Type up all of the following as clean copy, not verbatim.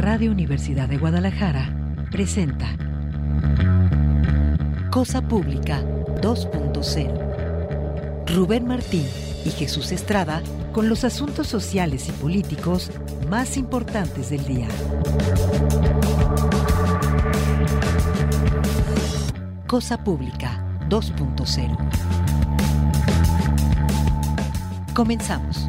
Radio Universidad de Guadalajara presenta Cosa Pública 2.0. Rubén Martín y Jesús Estrada con los asuntos sociales y políticos más importantes del día. Cosa Pública 2.0. Comenzamos.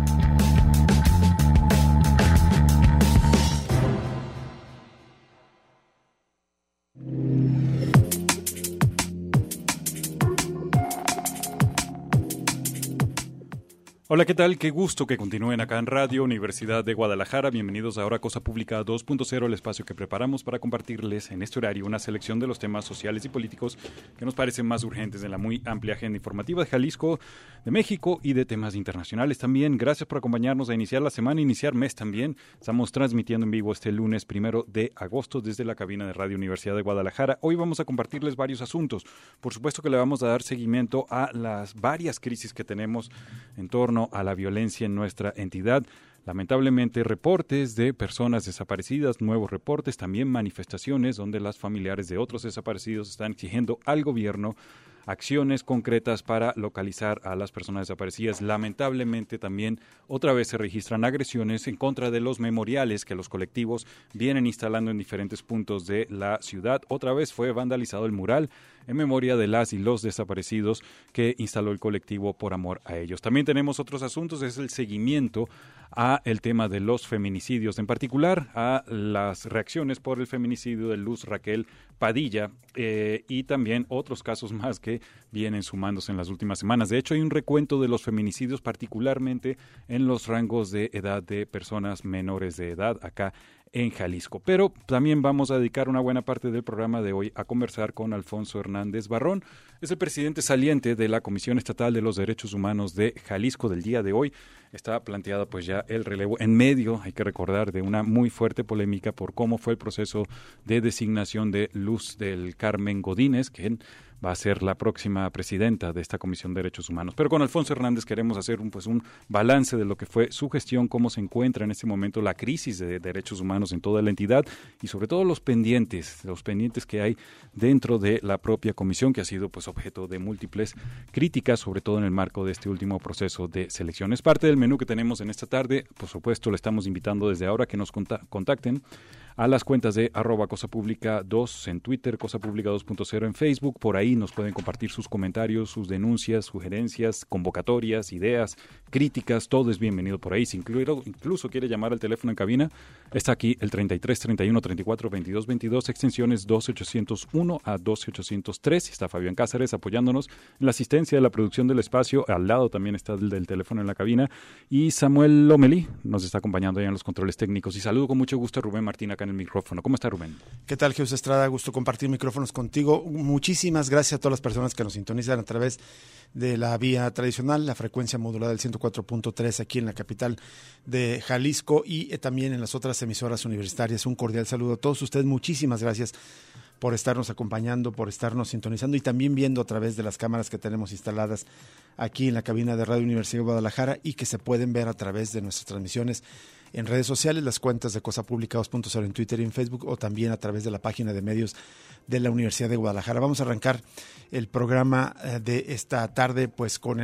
Hola, ¿qué tal? Qué gusto que continúen acá en Radio Universidad de Guadalajara. Bienvenidos ahora a Cosa Pública 2.0, el espacio que preparamos para compartirles en este horario una selección de los temas sociales y políticos que nos parecen más urgentes en la muy amplia agenda informativa de Jalisco, de México y de temas internacionales también. Gracias por acompañarnos a iniciar la semana, iniciar mes también. Estamos transmitiendo en vivo este lunes 1 de agosto desde la cabina de Radio Universidad de Guadalajara. Hoy vamos a compartirles varios asuntos. Por supuesto que le vamos a dar seguimiento a las varias crisis que tenemos en torno a la violencia en nuestra entidad. Lamentablemente, reportes de personas desaparecidas, nuevos reportes, también manifestaciones donde las familiares de otros desaparecidos están exigiendo al gobierno acciones concretas para localizar a las personas desaparecidas. Lamentablemente también otra vez se registran agresiones en contra de los memoriales que los colectivos vienen instalando en diferentes puntos de la ciudad. Otra vez fue vandalizado el mural en memoria de las y los desaparecidos que instaló el colectivo Por Amor a Ellos. También tenemos otros asuntos, es el seguimiento a el tema de los feminicidios, en particular a las reacciones por el feminicidio de Luz Raquel Padilla y también otros casos más que vienen sumándose en las últimas semanas. De hecho, hay un recuento de los feminicidios, particularmente en los rangos de edad de personas menores de edad acá en Jalisco. Pero también vamos a dedicar una buena parte del programa de hoy a conversar con Alfonso Hernández Barrón. Es el presidente saliente de la Comisión Estatal de los Derechos Humanos de Jalisco del día de hoy. Está planteada pues ya el relevo en medio, hay que recordar, de una muy fuerte polémica por cómo fue el proceso de designación de Luz del Carmen Godínez, que va a ser la próxima presidenta de esta Comisión de Derechos Humanos. Pero con Alfonso Hernández queremos hacer un balance de lo que fue su gestión, cómo se encuentra en este momento la crisis de derechos humanos en toda la entidad y sobre todo los pendientes que hay dentro de la propia comisión, que ha sido pues objeto de múltiples críticas, sobre todo en el marco de este último proceso de selección. Es parte del menú que tenemos en esta tarde. Por supuesto, le estamos invitando desde ahora que nos contacten a las cuentas de @cosapublica2 en Twitter, Cosa Pública 2.0 en Facebook. Por ahí nos pueden compartir sus comentarios, sus denuncias, sugerencias, convocatorias, ideas, críticas. Todo es bienvenido por ahí. Si incluso quiere llamar al teléfono en cabina, está aquí el 33 31 34 22 22, extensiones 12801 a 12803. Está Fabián Cáceres apoyándonos en la asistencia de la producción del espacio. Al lado también está el del teléfono en la cabina. Y Samuel Lomelí nos está acompañando ya en los controles técnicos. Y saludo con mucho gusto a Rubén Martín acá en el micrófono. ¿Cómo está, Rubén? ¿Qué tal, Jesús Estrada? Gusto compartir micrófonos contigo. Muchísimas gracias a todas las personas que nos sintonizan a través de la vía tradicional, la frecuencia modulada del 104.3 aquí en la capital de Jalisco y también en las otras emisoras universitarias. Un cordial saludo a todos ustedes. Muchísimas gracias por estarnos acompañando, por estarnos sintonizando y también viendo a través de las cámaras que tenemos instaladas aquí en la cabina de Radio Universidad de Guadalajara y que se pueden ver a través de nuestras transmisiones en redes sociales, las cuentas de Cosa Pública 2.0 en Twitter y en Facebook o también a través de la página de medios de la Universidad de Guadalajara. Vamos a arrancar el programa de esta tarde pues con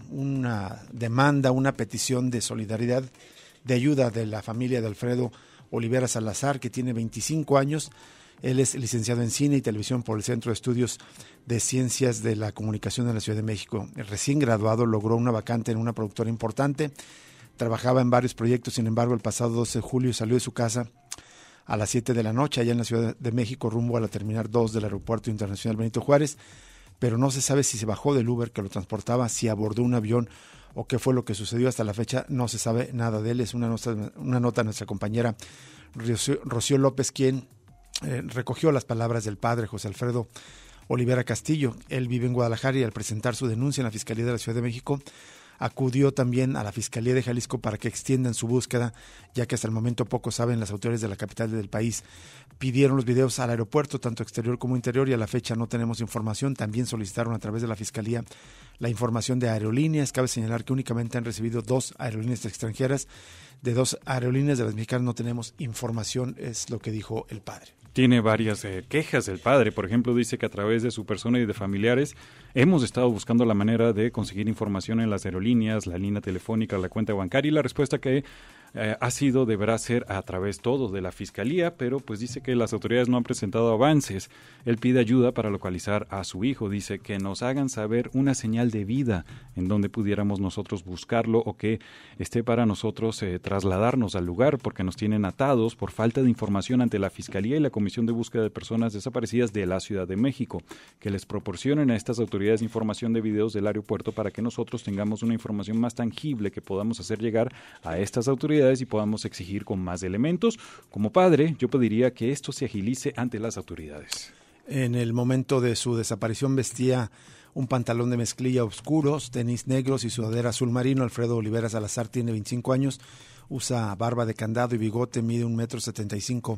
una demanda, una petición de solidaridad, de ayuda de la familia de Alfredo Olivera Salazar, que tiene 25 años. Él es licenciado en Cine y Televisión por el Centro de Estudios de Ciencias de la Comunicación de la Ciudad de México. Recién graduado, logró una vacante en una productora importante. Trabajaba en varios proyectos, sin embargo, el pasado 12 de julio salió de su casa a las 7 de la noche, allá en la Ciudad de México, rumbo a la Terminal 2 del Aeropuerto Internacional Benito Juárez, pero no se sabe si se bajó del Uber que lo transportaba, si abordó un avión o qué fue lo que sucedió. Hasta la fecha no se sabe nada de él. Es una nota de nuestra compañera Rocío López, quien recogió las palabras del padre José Alfredo Olivera Castillo. Él vive en Guadalajara y al presentar su denuncia en la Fiscalía de la Ciudad de México acudió también a la Fiscalía de Jalisco para que extiendan su búsqueda, ya que hasta el momento poco saben las autoridades de la capital del país. Pidieron los videos al aeropuerto, tanto exterior como interior, y a la fecha no tenemos información. También solicitaron a través de la Fiscalía la información de aerolíneas. Cabe señalar que únicamente han recibido 2 aerolíneas extranjeras. De 2 aerolíneas de las mexicanas no tenemos información, es lo que dijo el padre. Tiene varias quejas del padre. Por ejemplo, dice que a través de su persona y de familiares hemos estado buscando la manera de conseguir información en las aerolíneas, la línea telefónica, la cuenta bancaria, y la respuesta que ha sido, deberá ser a través todo de la Fiscalía, pero pues dice que las autoridades no han presentado avances. Él pide ayuda para localizar a su hijo. Dice que nos hagan saber una señal de vida en donde pudiéramos nosotros buscarlo, o que esté para nosotros trasladarnos al lugar, porque nos tienen atados por falta de información ante la Fiscalía y la Comisión de Búsqueda de Personas Desaparecidas de la Ciudad de México, que les proporcionen a estas autoridades información de videos del aeropuerto para que nosotros tengamos una información más tangible que podamos hacer llegar a estas autoridades y podamos exigir con más elementos. Como padre, yo pediría que esto se agilice ante las autoridades. En el momento de su desaparición vestía un pantalón de mezclilla oscuros, tenis negros y sudadera azul marino. Alfredo Olivera Salazar tiene 25 años, usa barba de candado y bigote, mide 1,75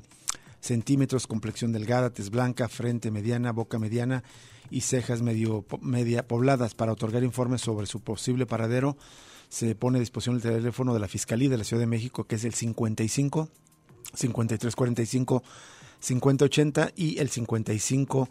m, complexión delgada, tez blanca, frente mediana, boca mediana y cejas media pobladas. Para otorgar informes sobre su posible paradero, se pone a disposición el teléfono de la Fiscalía de la Ciudad de México, que es el 55 53 45 50 80 y el 55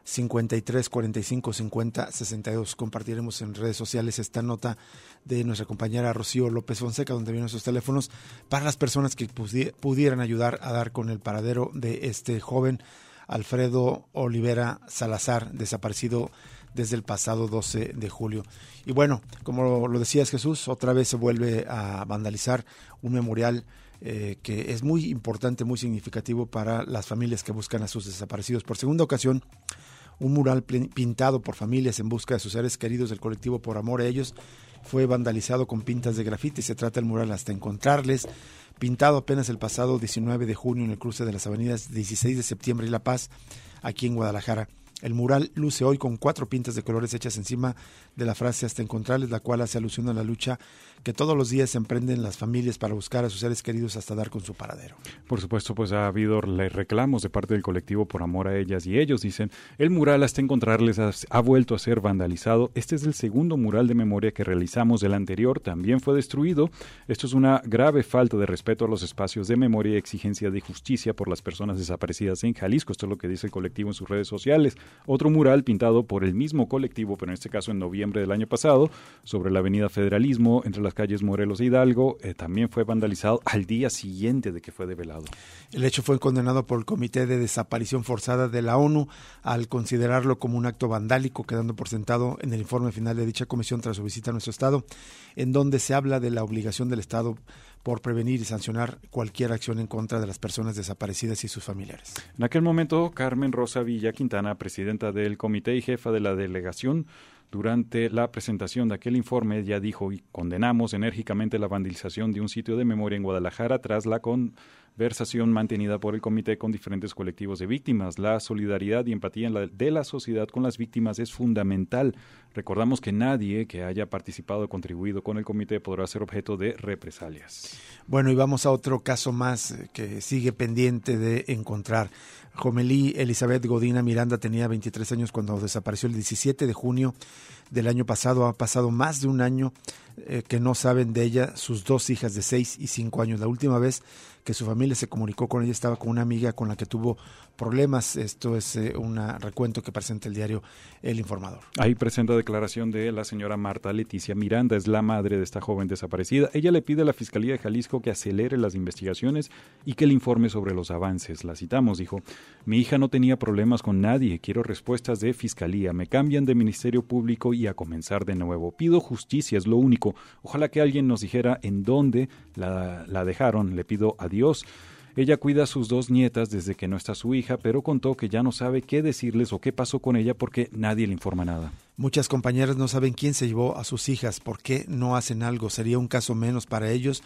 53 45 50 62. Compartiremos en redes sociales esta nota de nuestra compañera Rocío López Fonseca, donde vienen sus teléfonos para las personas que pudieran ayudar a dar con el paradero de este joven Alfredo Olivera Salazar, desaparecido desde el pasado 12 de julio. Y bueno, como lo decías, Jesús, otra vez se vuelve a vandalizar un memorial que es muy importante, muy significativo para las familias que buscan a sus desaparecidos. Por segunda ocasión, un mural pintado por familias en busca de sus seres queridos del colectivo Por Amor a Ellos fue vandalizado con pintas de grafiti. Se trata del mural Hasta Encontrarles, pintado apenas el pasado 19 de junio en el cruce de las avenidas 16 de septiembre y La Paz, aquí en Guadalajara. El mural luce hoy con 4 pintas de colores hechas encima de la frase Hasta Encontrarles, la cual hace alusión a la lucha que todos los días emprenden las familias para buscar a sus seres queridos hasta dar con su paradero. Por supuesto, pues ha habido reclamos de parte del colectivo Por Amor a Ellas, y ellos dicen, el mural Hasta Encontrarles ha vuelto a ser vandalizado. Este es el segundo mural de memoria que realizamos. El anterior también fue destruido. Esto es una grave falta de respeto a los espacios de memoria y exigencia de justicia por las personas desaparecidas en Jalisco. Esto es lo que dice el colectivo en sus redes sociales. Otro mural pintado por el mismo colectivo, pero en este caso en noviembre del año pasado, sobre la avenida Federalismo, entre las calles Morelos e Hidalgo, también fue vandalizado al día siguiente de que fue develado. El hecho fue condenado por el Comité de Desaparición Forzada de la ONU al considerarlo como un acto vandálico, quedando por sentado en el informe final de dicha comisión tras su visita a nuestro estado, en donde se habla de la obligación del Estado por prevenir y sancionar cualquier acción en contra de las personas desaparecidas y sus familiares. En aquel momento, Carmen Rosa Villa Quintana, presidenta del comité y jefa de la delegación, durante la presentación de aquel informe, ya dijo: y condenamos enérgicamente la vandalización de un sitio de memoria en Guadalajara tras la conversación mantenida por el comité con diferentes colectivos de víctimas. La solidaridad y empatía de la sociedad con las víctimas es fundamental. Recordamos que nadie que haya participado o contribuido con el comité podrá ser objeto de represalias. Bueno, y vamos a otro caso más que sigue pendiente de encontrar. Jomelí Elizabeth Godina Miranda tenía 23 años cuando desapareció el 17 de junio del año pasado. Ha pasado más de un año que no saben de ella sus 2 hijas de 6 y 5 años. La última vez que su familia se comunicó con ella estaba con una amiga con la que tuvo problemas. Esto es un recuento que presenta el diario El Informador. Ahí presenta declaración de la señora Marta Leticia Miranda, es la madre de esta joven desaparecida. Ella le pide a la Fiscalía de Jalisco que acelere las investigaciones y que le informe sobre los avances. La citamos, dijo: mi hija no tenía problemas con nadie, quiero respuestas de Fiscalía, me cambian de Ministerio Público y a comenzar de nuevo. Pido justicia, es lo único. Ojalá que alguien nos dijera en dónde la dejaron, le pido a Dios. Ella cuida a sus 2 nietas desde que no está su hija, pero contó que ya no sabe qué decirles o qué pasó con ella porque nadie le informa nada. Muchas compañeras no saben quién se llevó a sus hijas, por qué no hacen algo, sería un caso menos para ellos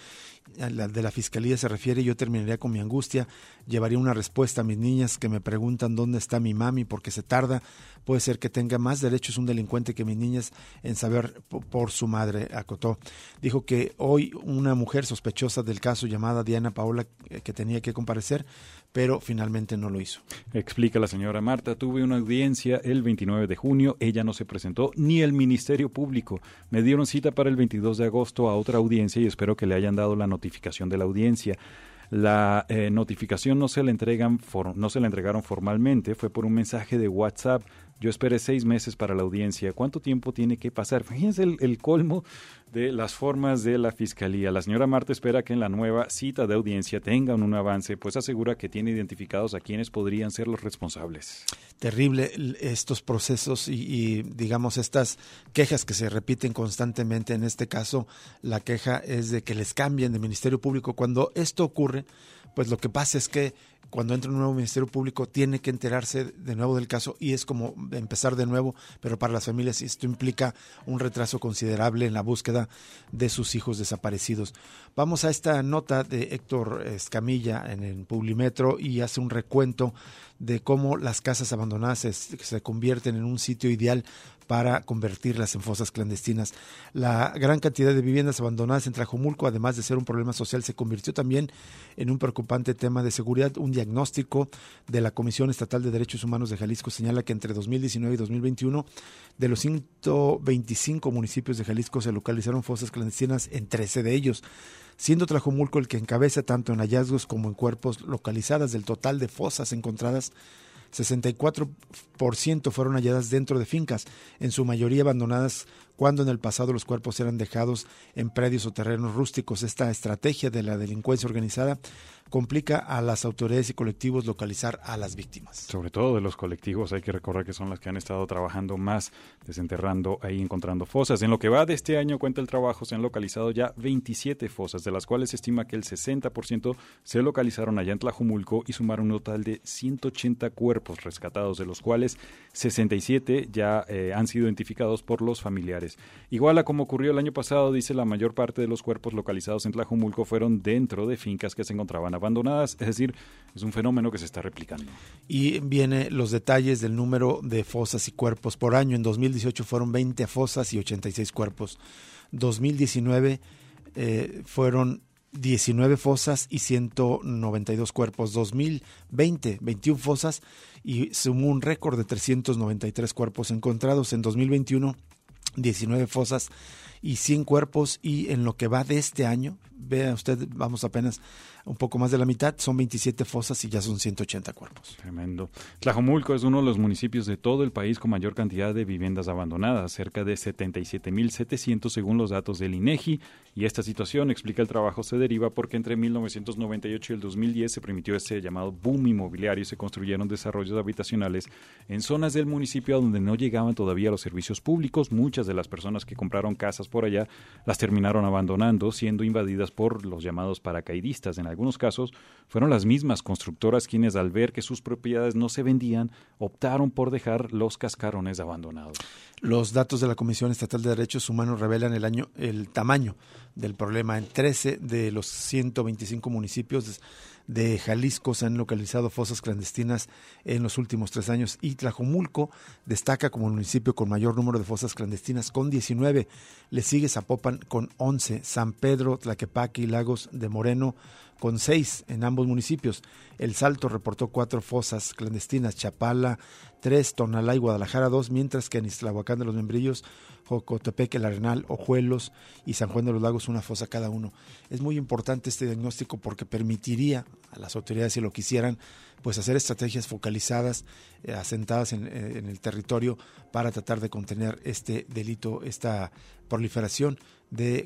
de la Fiscalía se refiere, yo terminaría con mi angustia, llevaría una respuesta a mis niñas que me preguntan dónde está mi mami porque se tarda, puede ser que tenga más derechos un delincuente que mis niñas en saber por su madre, acotó. Dijo que hoy una mujer sospechosa del caso llamada Diana Paola, que tenía que comparecer, pero finalmente no lo hizo. Explica la señora Marta, tuve una audiencia el 29 de junio, ella no se presentó, ni el Ministerio Público. Me dieron cita para el 22 de agosto a otra audiencia y espero que le hayan dado la notificación de la audiencia. La notificación no se la entregaron formalmente, fue por un mensaje de WhatsApp. Yo esperé 6 meses para la audiencia. ¿Cuánto tiempo tiene que pasar? Fíjense el colmo de las formas de la Fiscalía. La señora Marta espera que en la nueva cita de audiencia tengan un avance, pues asegura que tiene identificados a quienes podrían ser los responsables. Terrible estos procesos y digamos estas quejas que se repiten constantemente. En este caso, la queja es de que les cambien de Ministerio Público. Cuando esto ocurre, pues lo que pasa es que cuando entra un nuevo Ministerio Público tiene que enterarse de nuevo del caso y es como empezar de nuevo, pero para las familias esto implica un retraso considerable en la búsqueda de sus hijos desaparecidos. Vamos a esta nota de Héctor Escamilla en el Publimetro y hace un recuento de cómo las casas abandonadas se convierten en un sitio ideal para convertirlas en fosas clandestinas. La gran cantidad de viviendas abandonadas en Tlajomulco, además de ser un problema social, se convirtió también en un preocupante tema de seguridad. Un diagnóstico de la Comisión Estatal de Derechos Humanos de Jalisco señala que entre 2019 y 2021, de los 125 municipios de Jalisco se localizaron fosas clandestinas en 13 de ellos, siendo Tlajomulco el que encabeza tanto en hallazgos como en cuerpos localizadas. Del total de fosas encontradas, 64% fueron halladas dentro de fincas, en su mayoría abandonadas, cuando en el pasado los cuerpos eran dejados en predios o terrenos rústicos. Esta estrategia de la delincuencia organizada complica a las autoridades y colectivos localizar a las víctimas. Sobre todo de los colectivos, hay que recordar que son las que han estado trabajando más, desenterrando ahí, encontrando fosas. En lo que va de este año, cuenta el trabajo, se han localizado ya 27 fosas, de las cuales se estima que el 60% se localizaron allá en Tlajomulco y sumaron un total de 180 cuerpos rescatados, de los cuales 67 ya han sido identificados por los familiares. Igual a como ocurrió el año pasado, dice, la mayor parte de los cuerpos localizados en Tlajomulco fueron dentro de fincas que se encontraban abandonadas, es decir, es un fenómeno que se está replicando. Y viene los detalles del número de fosas y cuerpos por año. En 2018 fueron 20 fosas y 86 cuerpos. 2019 fueron 19 fosas y 192 cuerpos. 2020, 21 fosas y sumó un récord de 393 cuerpos encontrados. En 2021, 19 fosas y 100 cuerpos, y en lo que va de este año, vea usted, vamos apenas un poco más de la mitad, son 27 fosas y ya son 180 cuerpos. Tremendo. Tlajomulco es uno de los municipios de todo el país con mayor cantidad de viviendas abandonadas, cerca de 77,700 según los datos del INEGI, y esta situación, explica el trabajo, se deriva porque entre 1998 y el 2010 se permitió ese llamado boom inmobiliario y se construyeron desarrollos habitacionales en zonas del municipio donde no llegaban todavía los servicios públicos. Muchas de las personas que compraron casas por allá las terminaron abandonando, siendo invadidas por los llamados paracaidistas. En algunos casos fueron las mismas constructoras quienes, al ver que sus propiedades no se vendían, optaron por dejar los cascarones abandonados. Los datos de la Comisión Estatal de Derechos Humanos revelan el tamaño del problema. En 13 de los 125 municipios de Jalisco se han localizado fosas clandestinas en los últimos 3 años, y Tlajomulco destaca como el municipio con mayor número de fosas clandestinas, con 19. Le sigue Zapopan con 11, San Pedro, Tlaquepaque y Lagos de Moreno con 6 en ambos municipios. El Salto reportó 4 fosas clandestinas, Chapala 3, Tonalá y Guadalajara 2, mientras que en Ixtlahuacán de los Membrillos, Jocotepec, El Arenal, Ojuelos y San Juan de los Lagos una fosa cada uno. Es muy importante este diagnóstico porque permitiría a las autoridades, si lo quisieran, pues hacer estrategias focalizadas, asentadas en el territorio, para tratar de contener este delito, esta proliferación de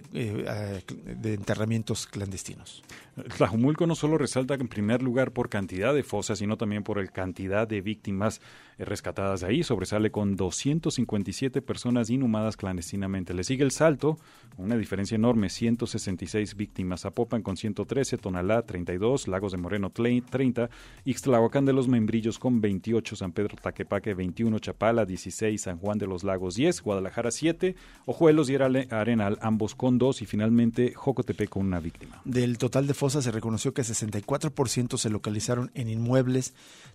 enterramientos clandestinos. Tlajomulco no solo resalta en primer lugar por cantidad de fosas, sino también por la cantidad de víctimas rescatadas de ahí. Sobresale con 257 personas inhumadas clandestinamente. Le sigue El Salto, con una diferencia enorme, 166 víctimas. Zapopan con 113, Tonalá 32, Lagos de Moreno 30, Ixtlahuacán de los Membrillos con 28, San Pedro Tlaquepaque 21, Chapala 16, San Juan de los Lagos 10, Guadalajara 7, Ojuelos y Arenal ambos ambos con 2 y finalmente Jocotepec con una víctima. Del total de fosas se reconoció que 64% se localizaron en inmuebles,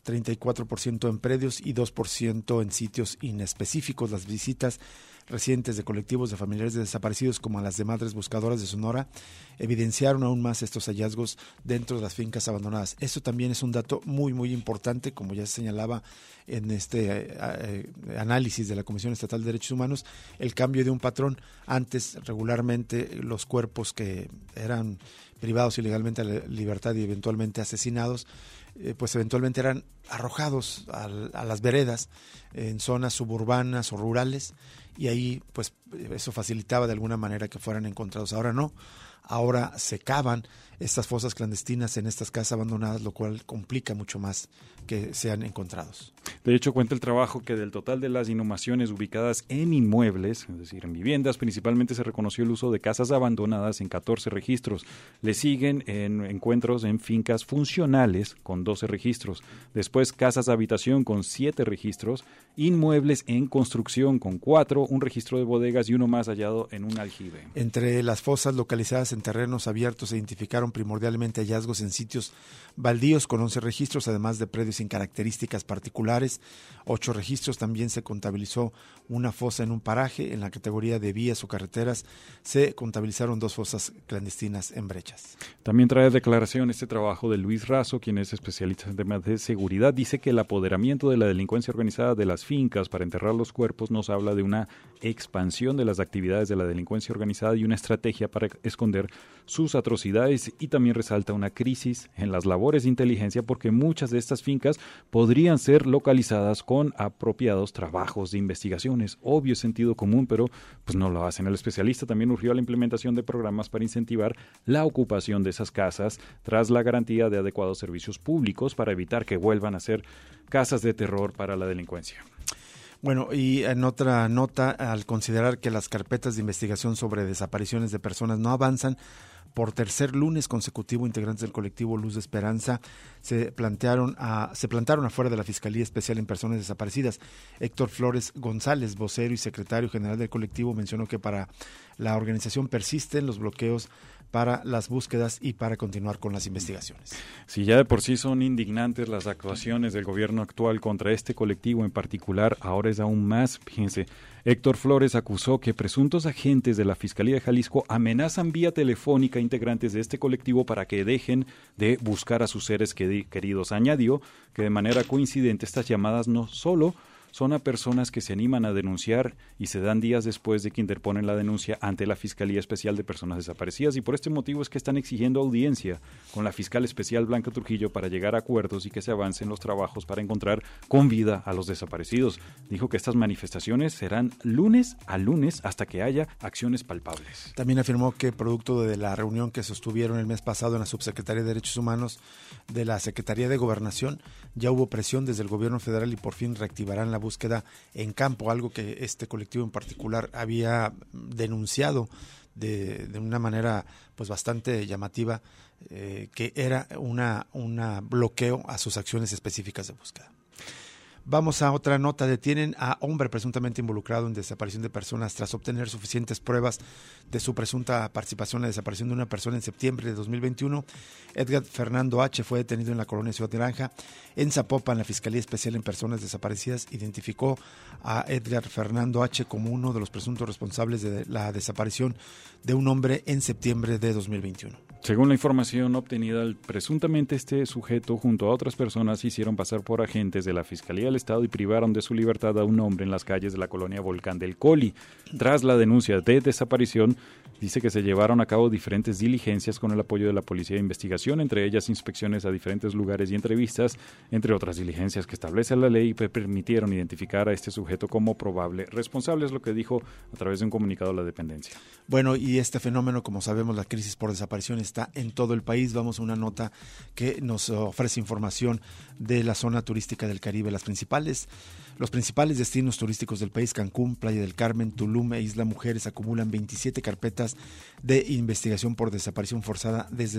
34% en predios y 2% en sitios inespecíficos. Las visitas recientes de colectivos de familiares de desaparecidos como a las de Madres Buscadoras de Sonora evidenciaron aún más estos hallazgos dentro de las fincas abandonadas. Esto también es un dato muy muy importante, como ya se señalaba en este análisis de la Comisión Estatal de Derechos Humanos, el cambio de un patrón. Antes regularmente los cuerpos que eran privados ilegalmente de la libertad y eventualmente asesinados, pues eventualmente eran arrojados a las veredas en zonas suburbanas o rurales, y ahí pues eso facilitaba de alguna manera que fueran encontrados. Ahora no, ahora se cavan estas fosas clandestinas en estas casas abandonadas, lo cual complica mucho más que sean encontrados. De hecho, cuenta el trabajo que del total de las inhumaciones ubicadas en inmuebles, es decir, en viviendas, principalmente se reconoció el uso de casas abandonadas en 14 registros. Le siguen en encuentros en fincas funcionales con 12 registros. Después, casas de habitación con 7 registros, inmuebles en construcción con 4, un registro de bodegas y uno más hallado en un aljibe. Entre las fosas localizadas en terrenos abiertos se identificaron primordialmente hallazgos en sitios baldíos con 11 registros, además de predios sin características particulares. 8 registros. También se contabilizó una fosa en un paraje. En la categoría de vías o carreteras se contabilizaron 2 fosas clandestinas en brechas. También trae declaración este trabajo de Luis Razo, quien es especialista en temas de seguridad. Dice que el apoderamiento de la delincuencia organizada de las fincas para enterrar los cuerpos nos habla de una expansión de las actividades de la delincuencia organizada y una estrategia para esconder sus atrocidades, y también resalta una crisis en las labores de inteligencia porque muchas de estas fincas podrían ser localizadas con apropiados trabajos de investigaciones. Obvio sentido común, pero pues no lo hacen. El especialista también urgió a la implementación de programas para incentivar la ocupación de esas casas tras la garantía de adecuados servicios públicos para evitar que vuelvan a ser casas de terror para la delincuencia. Bueno, y en otra nota, al considerar que las carpetas de investigación sobre desapariciones de personas no avanzan, por tercer lunes consecutivo, integrantes del colectivo Luz de Esperanza se plantaron afuera de la Fiscalía Especial en Personas Desaparecidas. Héctor Flores González, vocero y secretario general del colectivo, mencionó que para la organización persisten los bloqueos para las búsquedas y para continuar con las investigaciones. Si ya de por sí son indignantes las actuaciones del gobierno actual contra este colectivo en particular, ahora es aún más. Fíjense, Héctor Flores acusó que presuntos agentes de la Fiscalía de Jalisco amenazan vía telefónica a integrantes de este colectivo para que dejen de buscar a sus seres queridos. Añadió que de manera coincidente estas llamadas no solo son a personas que se animan a denunciar y se dan días después de que interponen la denuncia ante la Fiscalía Especial de Personas Desaparecidas, y por este motivo es que están exigiendo audiencia con la fiscal especial Blanca Trujillo para llegar a acuerdos y que se avancen los trabajos para encontrar con vida a los desaparecidos. Dijo que estas manifestaciones serán lunes a lunes hasta que haya acciones palpables. También afirmó que producto de la reunión que sostuvieron el mes pasado en la Subsecretaría de Derechos Humanos de la Secretaría de Gobernación, ya hubo presión desde el gobierno federal y por fin reactivarán la búsqueda en campo, algo que este colectivo en particular había denunciado de una manera pues bastante llamativa, que era un bloqueo a sus acciones específicas de búsqueda. Vamos a otra nota. Detienen a hombre presuntamente involucrado en desaparición de personas tras obtener suficientes pruebas de su presunta participación en la desaparición de una persona en septiembre de 2021. Edgar Fernando H. fue detenido en la colonia Ciudad Naranja. En Zapopan, la Fiscalía Especial en Personas Desaparecidas identificó a Edgar Fernando H. como uno de los presuntos responsables de la desaparición de un hombre en septiembre de 2021. Según la información obtenida, presuntamente este sujeto junto a otras personas hicieron pasar por agentes de la Fiscalía del Estado y privaron de su libertad a un hombre en las calles de la colonia Volcán del Coli. Tras la denuncia de desaparición, dice que se llevaron a cabo diferentes diligencias con el apoyo de la Policía de Investigación, entre ellas inspecciones a diferentes lugares y entrevistas, entre otras diligencias que establece la ley, y permitieron identificar a este sujeto como probable responsable, es lo que dijo a través de un comunicado la dependencia. Bueno, y este fenómeno, como sabemos, la crisis por desaparición está en todo el país. Vamos a una nota que nos ofrece información de la zona turística del Caribe. Los principales destinos turísticos del país, Cancún, Playa del Carmen, Tulum e Isla Mujeres, acumulan 27 carpetas carpetas de investigación por desaparición forzada desde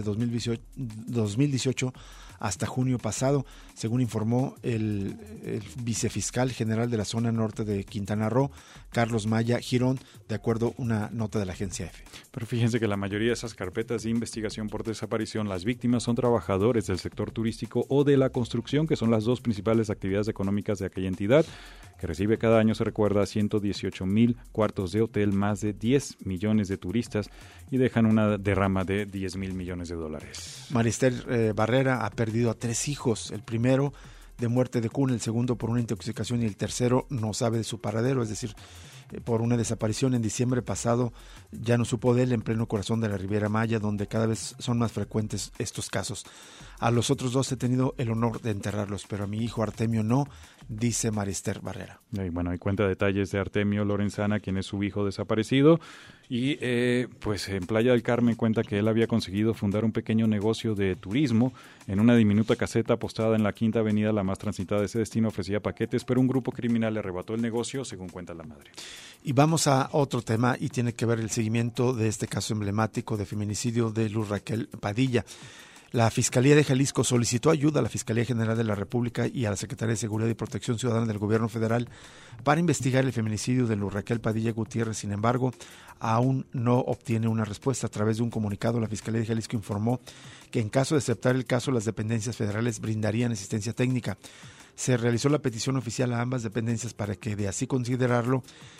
2018 hasta junio pasado, según informó el vicefiscal general de la zona norte de Quintana Roo, Carlos Maya Girón, de acuerdo a una nota de la agencia EFE. Pero fíjense que la mayoría de esas carpetas de investigación por desaparición, las víctimas son trabajadores del sector turístico o de la construcción, que son las dos principales actividades económicas de aquella entidad, que recibe cada año, se recuerda, 118,000 cuartos de hotel, más de 10 millones de turistas y dejan una derrama de 10,000 millones de dólares. Marister Barrera ha perdido a 3 hijos, el primero de muerte de cuna, el segundo por una intoxicación y el tercero no sabe de su paradero, es decir, por una desaparición en diciembre pasado. Ya no supo de él en pleno corazón de la Riviera Maya, donde cada vez son más frecuentes estos casos. A los otros 2 he tenido el honor de enterrarlos, pero a mi hijo Artemio no, dice Marister Barrera. Y bueno, hay cuenta detalles de Artemio Lorenzana, quien es su hijo desaparecido, y pues en Playa del Carmen cuenta que él había conseguido fundar un pequeño negocio de turismo en una diminuta caseta apostada en la Quinta Avenida, la más transitada de ese destino. Ofrecía paquetes, pero un grupo criminal le arrebató el negocio, según cuenta la madre. Y vamos a otro tema, y tiene que ver el seguimiento de este caso emblemático de feminicidio de Luz Raquel Padilla. La Fiscalía de Jalisco solicitó ayuda a la Fiscalía General de la República y a la Secretaría de Seguridad y Protección Ciudadana del Gobierno Federal para investigar el feminicidio de Luz Raquel Padilla Gutiérrez. Sin embargo, aún no obtiene una respuesta. A través de un comunicado, la Fiscalía de Jalisco informó que en caso de aceptar el caso, las dependencias federales brindarían asistencia técnica. Se realizó la petición oficial a ambas dependencias para que, de así considerarlo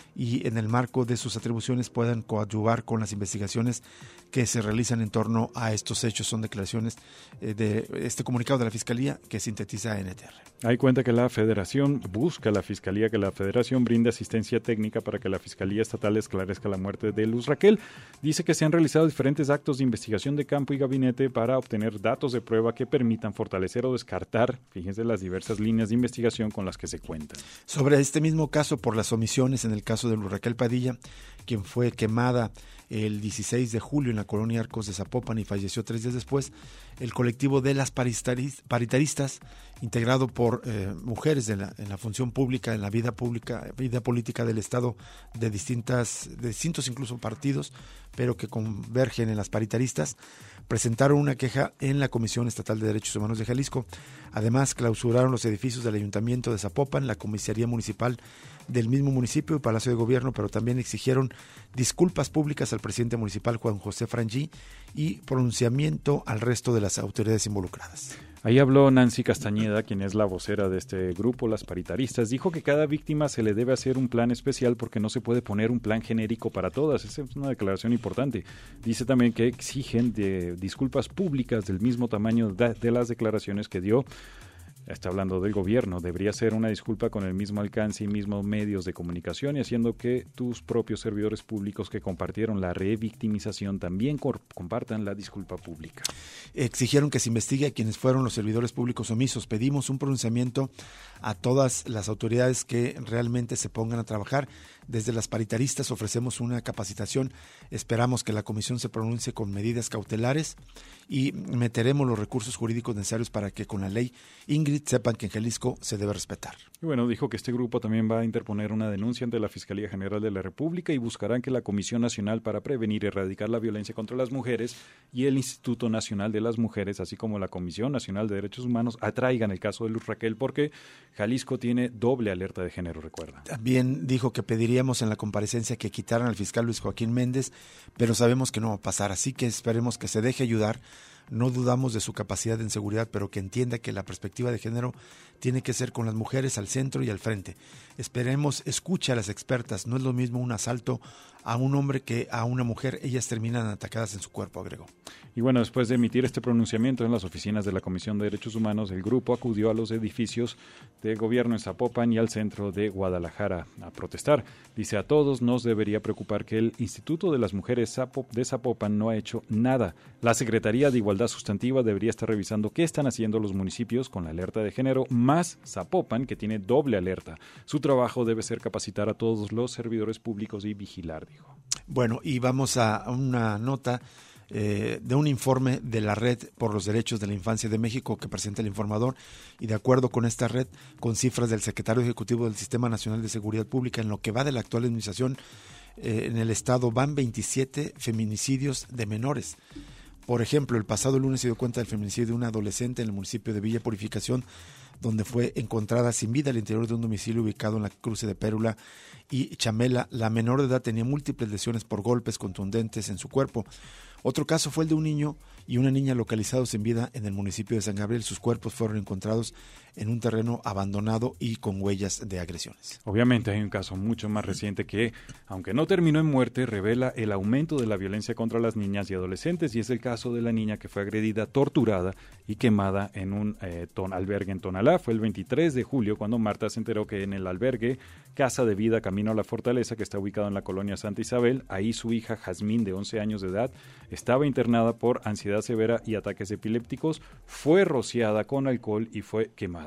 y en el marco de sus atribuciones, puedan coadyuvar con las investigaciones que se realizan en torno a estos hechos. Son declaraciones de este comunicado de la Fiscalía que sintetiza NTR. Hay cuenta que la Federación busca a la Fiscalía que la Federación brinde asistencia técnica para que la Fiscalía Estatal esclarezca la muerte de Luz Raquel. Dice que se han realizado diferentes actos de investigación de campo y gabinete para obtener datos de prueba que permitan fortalecer o descartar, fíjense, las diversas líneas de investigación con las que se cuentan. Sobre este mismo caso, por las omisiones en el caso de Luz Raquel Padilla, quien fue quemada el 16 de julio en la colonia Arcos de Zapopan y falleció 3 días después, el colectivo de las paritaristas, integrado por mujeres en la función pública, en la vida pública, vida política del Estado, de distintos incluso partidos, pero que convergen en las paritaristas, presentaron una queja en la Comisión Estatal de Derechos Humanos de Jalisco. Además, clausuraron los edificios del Ayuntamiento de Zapopan, la Comisaría Municipal del mismo municipio y Palacio de Gobierno, pero también exigieron disculpas públicas al presidente municipal Juan José Frangí y pronunciamiento al resto de las autoridades involucradas. Ahí habló Nancy Castañeda, quien es la vocera de este grupo, las paritaristas. Dijo que cada víctima se le debe hacer un plan especial porque no se puede poner un plan genérico para todas. Esa es una declaración importante. Dice también que exigen disculpas públicas del mismo tamaño de las declaraciones que dio. Está hablando del gobierno. Debería ser una disculpa con el mismo alcance y mismos medios de comunicación, y haciendo que tus propios servidores públicos que compartieron la revictimización también compartan la disculpa pública. Exigieron que se investigue a quienes fueron los servidores públicos omisos. Pedimos un pronunciamiento a todas las autoridades que realmente se pongan a trabajar. Desde las paritaristas ofrecemos una capacitación. Esperamos que la comisión se pronuncie con medidas cautelares y meteremos los recursos jurídicos necesarios para que con la ley Ingrid sepan que en Jalisco se debe respetar. Y bueno, dijo que este grupo también va a interponer una denuncia ante la Fiscalía General de la República y buscarán que la Comisión Nacional para Prevenir y Erradicar la Violencia contra las Mujeres y el Instituto Nacional de las Mujeres, así como la Comisión Nacional de Derechos Humanos, atraigan el caso de Luz Raquel, porque Jalisco tiene doble alerta de género, recuerda. También dijo que pediríamos en la comparecencia que quitaran al fiscal Luis Joaquín Méndez, pero sabemos que no va a pasar, así que esperemos que se deje ayudar. No dudamos de su capacidad en seguridad, pero que entienda que la perspectiva de género tiene que ser con las mujeres al centro y al frente. Esperemos, escuche a las expertas, no es lo mismo un asalto a un hombre que a una mujer, ellas terminan atacadas en su cuerpo, agregó. Y bueno, después de emitir este pronunciamiento en las oficinas de la Comisión de Derechos Humanos, el grupo acudió a los edificios de gobierno en Zapopan y al centro de Guadalajara a protestar. Dice: a todos nos debería preocupar que el Instituto de las Mujeres de Zapopan no ha hecho nada. La Secretaría de Igualdad Sustantiva debería estar revisando qué están haciendo los municipios con la alerta de género, más Zapopan, que tiene doble alerta. Su trabajo debe ser capacitar a todos los servidores públicos y vigilar, dijo. Bueno, y vamos a una nota de un informe de la Red por los Derechos de la Infancia de México que presenta el informador, y de acuerdo con esta red, con cifras del secretario ejecutivo del Sistema Nacional de Seguridad Pública, en lo que va de la actual administración, en el estado van 27 feminicidios de menores. Por ejemplo, el pasado lunes se dio cuenta del feminicidio de una adolescente en el municipio de Villa Purificación, donde fue encontrada sin vida al interior de un domicilio ubicado en la cruce de Pérula y Chamela. La menor de edad tenía múltiples lesiones por golpes contundentes en su cuerpo. Otro caso fue el de un niño y una niña localizados sin vida en el municipio de San Gabriel. Sus cuerpos fueron encontrados en un terreno abandonado y con huellas de agresiones. Obviamente hay un caso mucho más reciente que, aunque no terminó en muerte, revela el aumento de la violencia contra las niñas y adolescentes, y es el caso de la niña que fue agredida, torturada y quemada en un albergue en Tonalá. Fue el 23 de julio cuando Marta se enteró que en el albergue Casa de Vida Camino a la Fortaleza, que está ubicado en la colonia Santa Isabel, ahí su hija Jazmín, de 11 años de edad, estaba internada por ansiedad severa y ataques epilépticos, fue rociada con alcohol y fue quemada.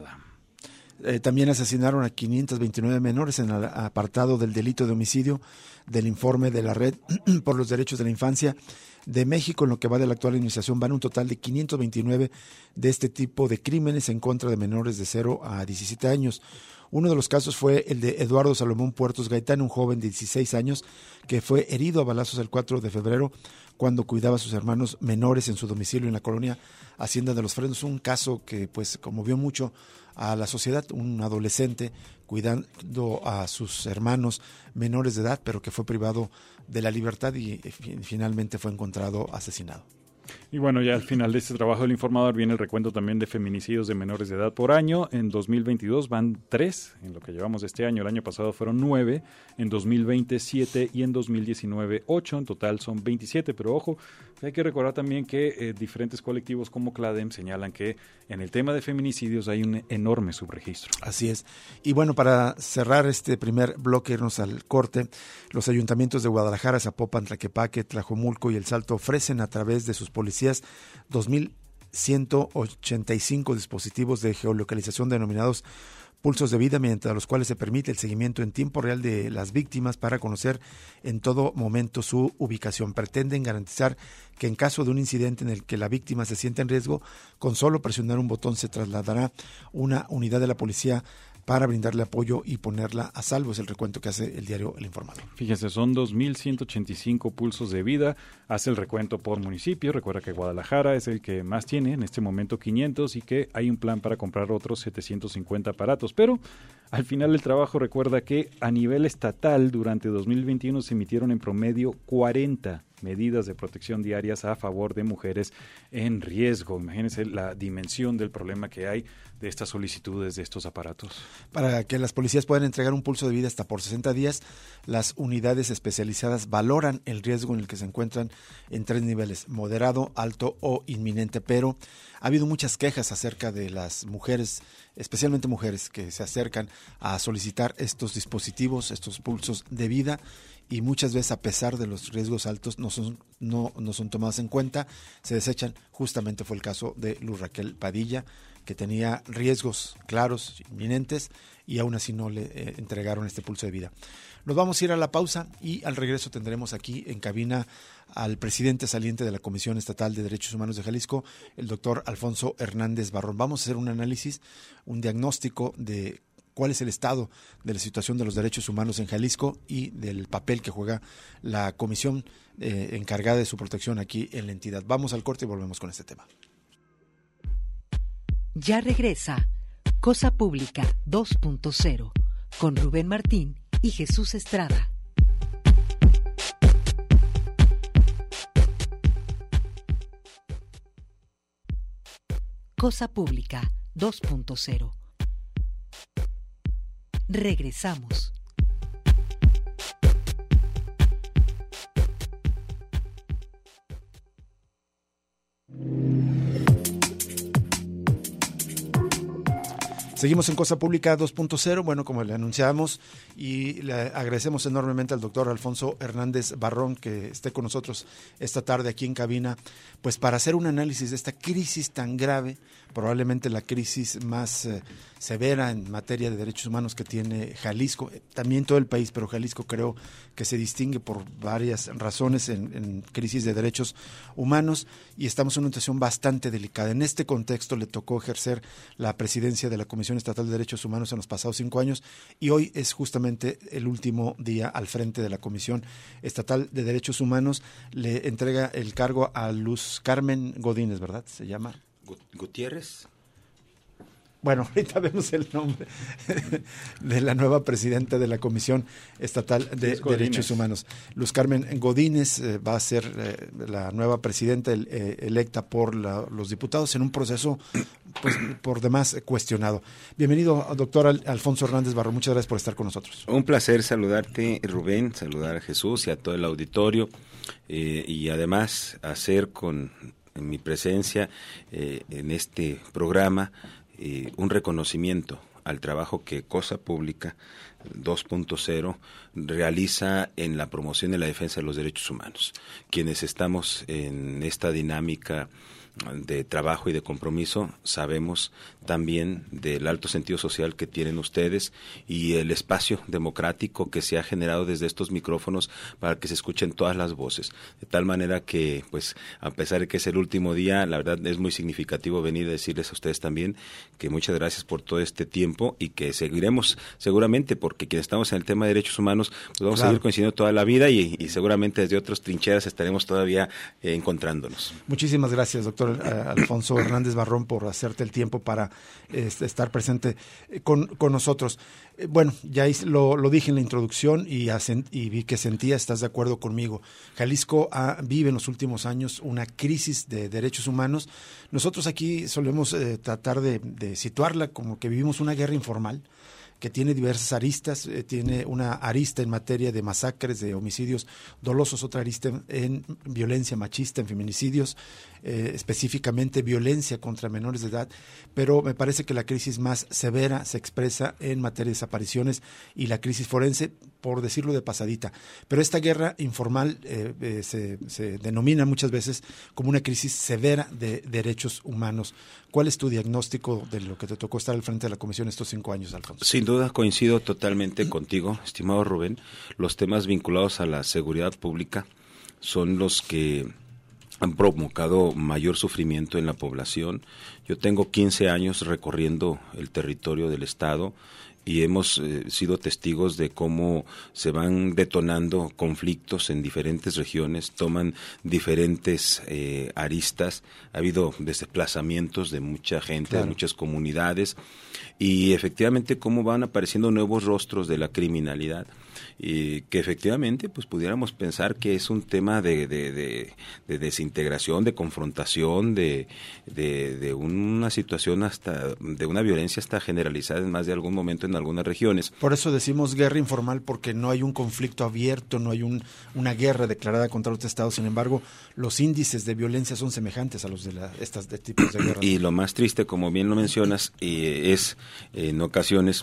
También asesinaron a 529 menores en el apartado del delito de homicidio del informe de la Red por los Derechos de la Infancia de México. En lo que va de la actual administración van un total de 529 de este tipo de crímenes en contra de menores de 0 a 17 años. Uno de los casos fue el de Eduardo Salomón Puertos Gaitán, un joven de 16 años que fue herido a balazos el 4 de febrero cuando cuidaba a sus hermanos menores en su domicilio en la colonia Hacienda de los Frenos. Un caso que pues conmovió mucho a la sociedad, un adolescente cuidando a sus hermanos menores de edad, pero que fue privado de la libertad y finalmente fue encontrado asesinado. Y bueno, ya al final de este trabajo del informador viene el recuento también de feminicidios de menores de edad por año. En 2022 van 3, en lo que llevamos este año. El año pasado fueron 9, en 2020 7 y en 2019 8. En total son 27, pero ojo, hay que recordar también que diferentes colectivos como CLADEM señalan que en el tema de feminicidios hay un enorme subregistro. Así es. Y bueno, para cerrar este primer bloque, irnos al corte, los ayuntamientos de Guadalajara, Zapopan, Tlaquepaque, Tlajomulco y El Salto ofrecen a través de sus policías 2.185 dispositivos de geolocalización denominados pulsos de vida, mediante los cuales se permite el seguimiento en tiempo real de las víctimas para conocer en todo momento su ubicación. Pretenden garantizar que en caso de un incidente en el que la víctima se sienta en riesgo, con solo presionar un botón se trasladará una unidad de la policía para brindarle apoyo y ponerla a salvo. Es el recuento que hace el diario El Informador. Fíjense, son 2.185 pulsos de vida. Hace el recuento por municipio. Recuerda que Guadalajara es el que más tiene, en este momento 500, y que hay un plan para comprar otros 750 aparatos. Pero al final del trabajo recuerda que a nivel estatal durante 2021 se emitieron en promedio 40 medidas de protección diarias a favor de mujeres en riesgo. Imagínense la dimensión del problema que hay de estas solicitudes de estos aparatos. Para que las policías puedan entregar un pulso de vida hasta por 60 días, las unidades especializadas valoran el riesgo en el que se encuentran en 3 niveles: moderado, alto o inminente. Pero ha habido muchas quejas acerca de las mujeres, especialmente mujeres, que se acercan a solicitar estos dispositivos, estos pulsos de vida, y muchas veces, a pesar de los riesgos altos, no son tomadas en cuenta, se desechan. Justamente fue el caso de Luz Raquel Padilla, que tenía riesgos claros, inminentes, y aún así no le entregaron este pulso de vida. Nos vamos a ir a la pausa y al regreso tendremos aquí en cabina al presidente saliente de la Comisión Estatal de Derechos Humanos de Jalisco, el doctor Alfonso Hernández Barrón. Vamos a hacer un análisis, un diagnóstico de cuál es el estado de la situación de los derechos humanos en Jalisco y del papel que juega la comisión encargada de su protección aquí en la entidad. Vamos al corte y volvemos con este tema. Ya regresa Cosa Pública 2.0 con Rubén Martín y Jesús Estrada. Cosa Pública 2.0. Regresamos. Seguimos en Cosa Pública 2.0, bueno, como le anunciamos, y le agradecemos enormemente al doctor Alfonso Hernández Barrón que esté con nosotros esta tarde aquí en cabina, pues para hacer un análisis de esta crisis tan grave, probablemente la crisis más severa en materia de derechos humanos que tiene Jalisco, también todo el país, pero Jalisco creo que se distingue por varias razones en crisis de derechos humanos, y estamos en una situación bastante delicada. En este contexto le tocó ejercer la presidencia de la Comisión Comisión Estatal de Derechos Humanos en los pasados 5 años y hoy es justamente el último día al frente de la Comisión Estatal de Derechos Humanos. Le entrega el cargo a Luz Carmen Godínez, ¿verdad? ¿Se llama? Gutiérrez. Bueno, ahorita vemos el nombre de la nueva presidenta de la Comisión Estatal de Derechos Humanos. Luz Carmen Godínez va a ser la nueva presidenta electa por los diputados en un proceso pues por demás cuestionado. Bienvenido, doctor Alfonso Hernández Barrón, muchas gracias por estar con nosotros. Un placer saludarte, Rubén, saludar a Jesús y a todo el auditorio y además hacer con mi presencia en este programa un reconocimiento al trabajo que Cosa Pública 2.0 realiza en la promoción y la defensa de los derechos humanos. Quienes estamos en esta dinámica de trabajo y de compromiso sabemos también del alto sentido social que tienen ustedes y el espacio democrático que se ha generado desde estos micrófonos para que se escuchen todas las voces, de tal manera que pues a pesar de que es el último día, la verdad es muy significativo venir a decirles a ustedes también que muchas gracias por todo este tiempo y que seguiremos seguramente, porque quienes estamos en el tema de derechos humanos pues vamos a seguir coincidiendo toda la vida y seguramente desde otras trincheras estaremos todavía encontrándonos. Muchísimas gracias, doctor Alfonso Hernández Barrón, por hacerte el tiempo para estar presente con nosotros. Bueno, ya lo dije en la introducción y vi que estás de acuerdo conmigo. Jalisco vive en los últimos años una crisis de derechos humanos. Nosotros aquí solemos tratar de situarla como que vivimos una guerra informal que tiene diversas aristas, tiene una arista en materia de masacres, de homicidios dolosos, otra arista en violencia machista, en feminicidios, específicamente violencia contra menores de edad, pero me parece que la crisis más severa se expresa en materia de desapariciones y la crisis forense, por decirlo de pasadita. Pero esta guerra informal se denomina muchas veces como una crisis severa de derechos humanos. ¿Cuál es tu diagnóstico de lo que te tocó estar al frente de la Comisión estos 5 años, Alfonso? Sin duda coincido totalmente contigo, estimado Rubén. Los temas vinculados a la seguridad pública son los que han provocado mayor sufrimiento en la población. Yo tengo 15 años recorriendo el territorio del Estado y hemos sido testigos de cómo se van detonando conflictos en diferentes regiones, toman diferentes aristas, ha habido desplazamientos de mucha gente, claro, de muchas comunidades, y efectivamente cómo van apareciendo nuevos rostros de la criminalidad, y que efectivamente pues pudiéramos pensar que es un tema de desintegración, de confrontación, de una situación hasta de una violencia hasta generalizada en más de algún momento en algunas regiones. Por eso decimos guerra informal, porque no hay un conflicto abierto, no hay una guerra declarada contra otro Estado. Sin embargo, los índices de violencia son semejantes a los de estos tipos de guerras. Y lo más triste, como bien lo mencionas, es en ocasiones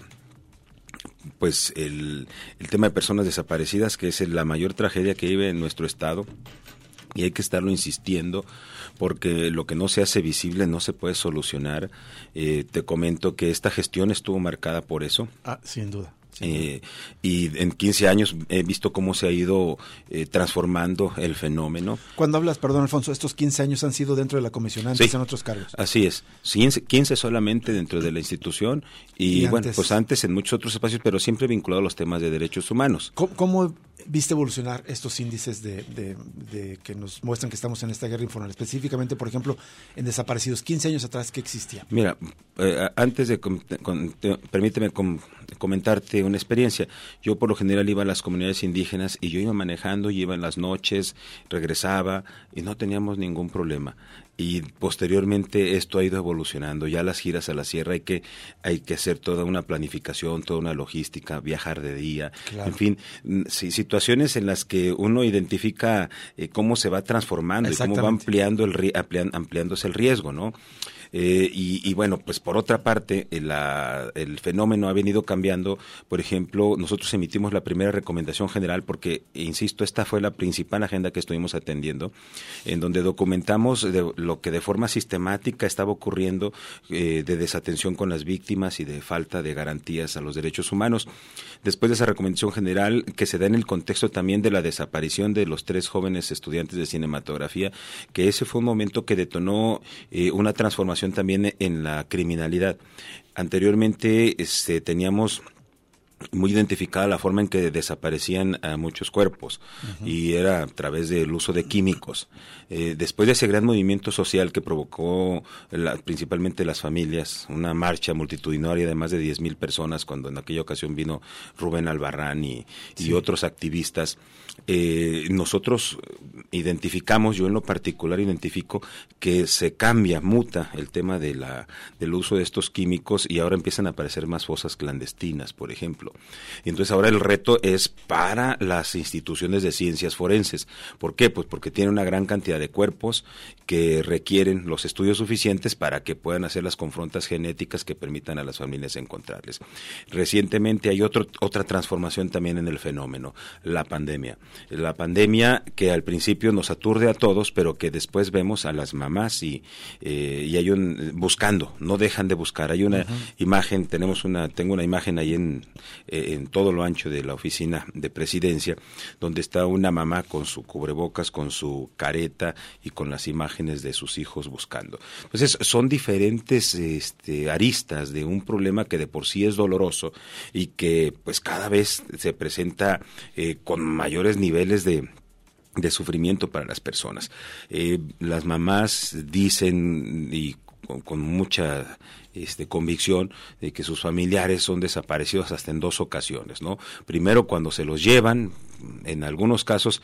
pues el tema de personas desaparecidas, que es la mayor tragedia que vive en nuestro estado, y hay que estarlo insistiendo porque lo que no se hace visible no se puede solucionar. Te comento que esta gestión estuvo marcada por eso. Sin duda. Y en 15 años he visto cómo se ha ido transformando el fenómeno. Cuando hablas, perdón Alfonso, estos 15 años han sido dentro de la comisión, antes sí, en otros cargos. Así es, 15 solamente dentro de la institución y bueno, pues antes en muchos otros espacios, pero siempre vinculado a los temas de derechos humanos. ¿Cómo viste evolucionar estos índices de que nos muestran que estamos en esta guerra informal? Específicamente, por ejemplo, en desaparecidos, 15 años atrás, ¿qué existía? Mira, antes de permíteme comentarte una experiencia. Yo por lo general iba a las comunidades indígenas y yo iba manejando, y iba en las noches, regresaba y no teníamos ningún problema. Y posteriormente esto ha ido evolucionando. Ya las giras a la sierra hay que hacer toda una planificación, toda una logística, viajar de día, claro. En fin, situaciones en las que uno identifica cómo se va transformando y cómo va ampliándose el riesgo, ¿no? Y bueno, pues por otra parte, el fenómeno ha venido cambiando. Por ejemplo, nosotros emitimos la primera recomendación general porque, insisto, esta fue la principal agenda que estuvimos atendiendo, en donde documentamos lo que de forma sistemática estaba ocurriendo de desatención con las víctimas y de falta de garantías a los derechos humanos. Después de esa recomendación general, que se da en el contexto también de la desaparición de los 3 jóvenes estudiantes de cinematografía, que ese fue un momento que detonó una transformación transformación también en la criminalidad. Anteriormente teníamos muy identificada la forma en que desaparecían a muchos cuerpos, y era a través del uso de químicos. Después de ese gran movimiento social que provocó principalmente las familias, una marcha multitudinaria de más de 10,000 personas, cuando en aquella ocasión vino Rubén Albarrán y otros activistas, nosotros identificamos, yo en lo particular identifico que se muta el tema del uso de estos químicos, y ahora empiezan a aparecer más fosas clandestinas, por ejemplo. Entonces ahora el reto es para las instituciones de ciencias forenses. ¿Por qué? Pues porque tienen una gran cantidad de cuerpos que requieren los estudios suficientes para que puedan hacer las confrontas genéticas que permitan a las familias encontrarles. Recientemente hay otra transformación también en el fenómeno, la pandemia. La pandemia que al principio nos aturde a todos, pero que después vemos a las mamás y hay buscando, no dejan de buscar. Hay una imagen, tengo una imagen ahí en todo lo ancho de la oficina de presidencia, donde está una mamá con su cubrebocas, con su careta y con las imágenes de sus hijos buscando. Entonces son diferentes aristas de un problema que de por sí es doloroso y que pues cada vez se presenta con mayores niveles de sufrimiento para las personas. Las mamás dicen, y con mucha convicción, de que sus familiares son desaparecidos hasta en 2 ocasiones, ¿no? Primero cuando se los llevan, en algunos casos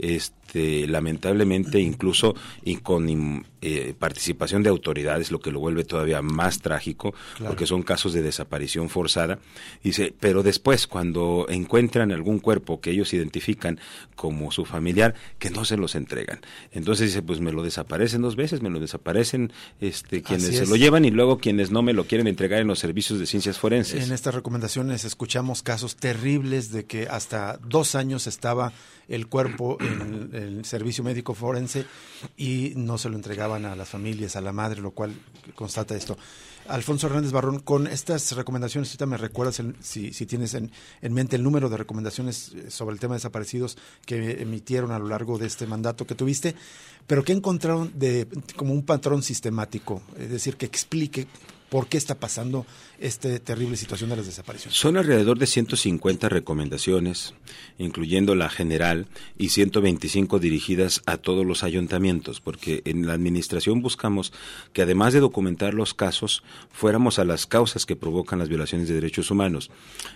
lamentablemente incluso y con participación de autoridades, lo que lo vuelve todavía más trágico, claro, porque son casos de desaparición forzada. Dice, pero después cuando encuentran algún cuerpo que ellos identifican como su familiar, que no se los entregan. Entonces dice, pues me lo desaparecen 2 veces, me lo desaparecen quienes se lo llevan, y luego quienes no me lo quieren entregar en los servicios de ciencias forenses. En estas recomendaciones escuchamos casos terribles de que hasta 2 años estaba el cuerpo en el servicio médico forense y no se lo entregaban a las familias, a la madre, lo cual constata esto. Alfonso Hernández Barrón, con estas recomendaciones, ahorita me recuerdas si tienes en mente el número de recomendaciones sobre el tema de desaparecidos que emitieron a lo largo de este mandato que tuviste, pero ¿qué encontraron como un patrón sistemático? Es decir, que explique ¿por qué está pasando esta terrible situación de las desapariciones? Son alrededor de 150 recomendaciones, incluyendo la general, y 125 dirigidas a todos los ayuntamientos, porque en la administración buscamos que además de documentar los casos, fuéramos a las causas que provocan las violaciones de derechos humanos,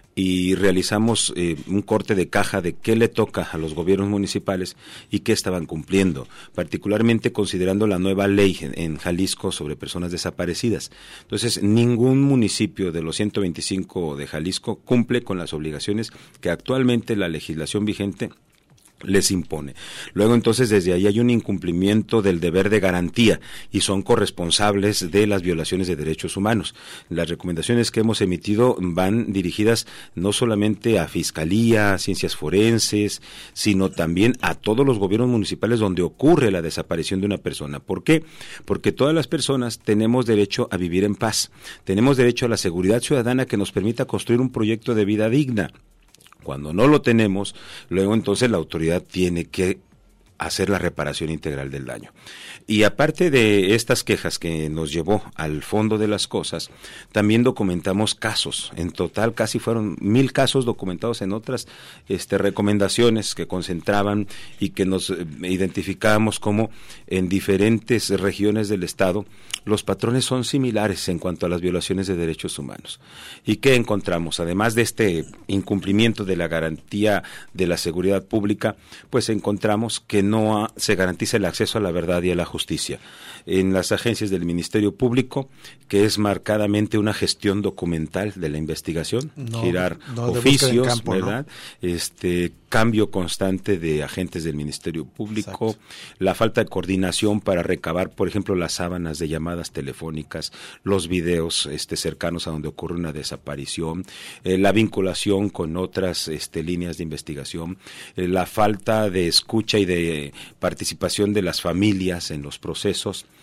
y realizamos un corte de caja de qué le toca a los gobiernos municipales y qué estaban cumpliendo, particularmente considerando la nueva ley en Jalisco sobre personas desaparecidas. Entonces, ningún municipio de los 125 de Jalisco cumple con las obligaciones que actualmente la legislación vigente les impone. Luego, entonces, desde ahí hay un incumplimiento del deber de garantía y son corresponsables de las violaciones de derechos humanos. Las recomendaciones que hemos emitido van dirigidas no solamente a Fiscalía, a Ciencias Forenses, sino también a todos los gobiernos municipales donde ocurre la desaparición de una persona. ¿Por qué? Porque todas las personas tenemos derecho a vivir en paz, tenemos derecho a la seguridad ciudadana que nos permita construir un proyecto de vida digna. Cuando no lo tenemos, luego entonces la autoridad tiene que hacer la reparación integral del daño. Y aparte de estas quejas que nos llevó al fondo de las cosas, también documentamos casos. En total casi fueron 1,000 casos documentados en otras recomendaciones que concentraban y que nos identificábamos como en diferentes regiones del estado los patrones son similares en cuanto a las violaciones de derechos humanos. ¿Y qué encontramos? Además de este incumplimiento de la garantía de la seguridad pública, pues encontramos que no se garantiza el acceso a la verdad y a la justicia. En las agencias del Ministerio Público, que es marcadamente una gestión documental de la investigación, girar oficios, campo, ¿verdad? ¿No? Cambio constante de agentes del Ministerio Público, exacto, la falta de coordinación para recabar, por ejemplo, las sábanas de llamadas telefónicas, los videos cercanos a donde ocurre una desaparición, la vinculación con otras líneas de investigación, la falta de escucha y de participación de las familias en los procesos.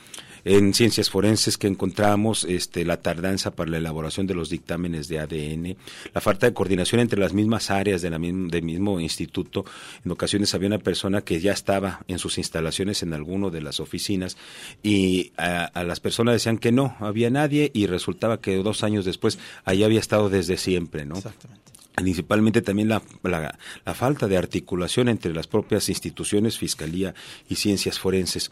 En ciencias forenses que encontramos la tardanza para la elaboración de los dictámenes de ADN, la falta de coordinación entre las mismas áreas del mismo instituto. En ocasiones había una persona que ya estaba en sus instalaciones en alguno de las oficinas y a las personas decían que no había nadie y resultaba que 2 años después ahí había estado desde siempre, ¿no? Exactamente. Principalmente también la falta de articulación entre las propias instituciones, Fiscalía y Ciencias Forenses.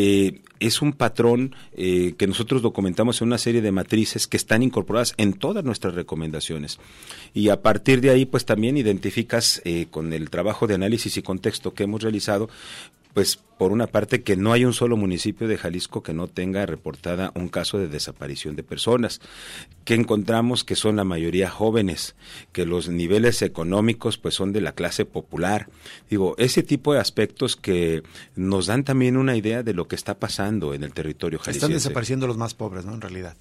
Es un patrón que nosotros documentamos en una serie de matrices que están incorporadas en todas nuestras recomendaciones. Y a partir de ahí, pues también identificas con el trabajo de análisis y contexto que hemos realizado, pues por una parte que no hay un solo municipio de Jalisco que no tenga reportada un caso de desaparición de personas, que encontramos que son la mayoría jóvenes, que los niveles económicos pues son de la clase popular. Digo, ese tipo de aspectos que nos dan también una idea de lo que está pasando en el territorio jalisciense. Están desapareciendo los más pobres, ¿no? En realidad.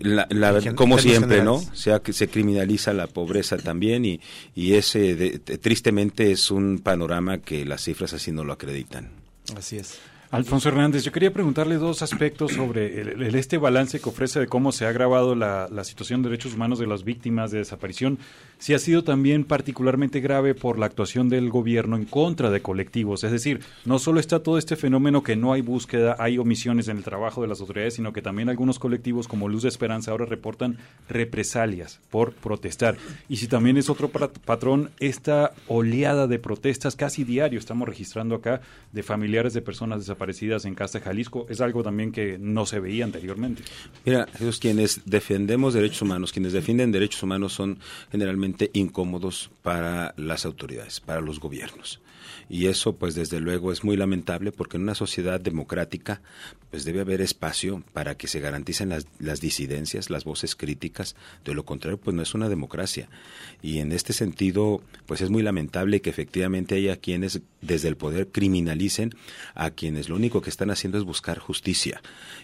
Como siempre, ¿no? O sea, que se criminaliza la pobreza también y ese tristemente es un panorama que las cifras así no lo acreditan. Así es. Alfonso Hernández, yo quería preguntarle 2 aspectos sobre este balance que ofrece de cómo se ha agravado la situación de derechos humanos de las víctimas de desaparición. Si ha sido también particularmente grave por la actuación del gobierno en contra de colectivos. Es decir, no solo está todo este fenómeno que no hay búsqueda, hay omisiones en el trabajo de las autoridades, sino que también algunos colectivos como Luz de Esperanza ahora reportan represalias por protestar. Y si también es otro patrón, esta oleada de protestas casi diario estamos registrando acá de familiares de personas desaparecidas en Casa de Jalisco, es algo también que no se veía anteriormente. Mira, esos quienes defendemos derechos humanos, quienes defienden derechos humanos son generalmente incómodos para las autoridades, para los gobiernos. Y eso, pues, desde luego es muy lamentable porque en una sociedad democrática, pues, debe haber espacio para que se garanticen las disidencias, las voces críticas. De lo contrario, pues, no es una democracia. Y en este sentido, pues, es muy lamentable que efectivamente haya quienes desde el poder criminalicen a quienes lo único que están haciendo es buscar justicia.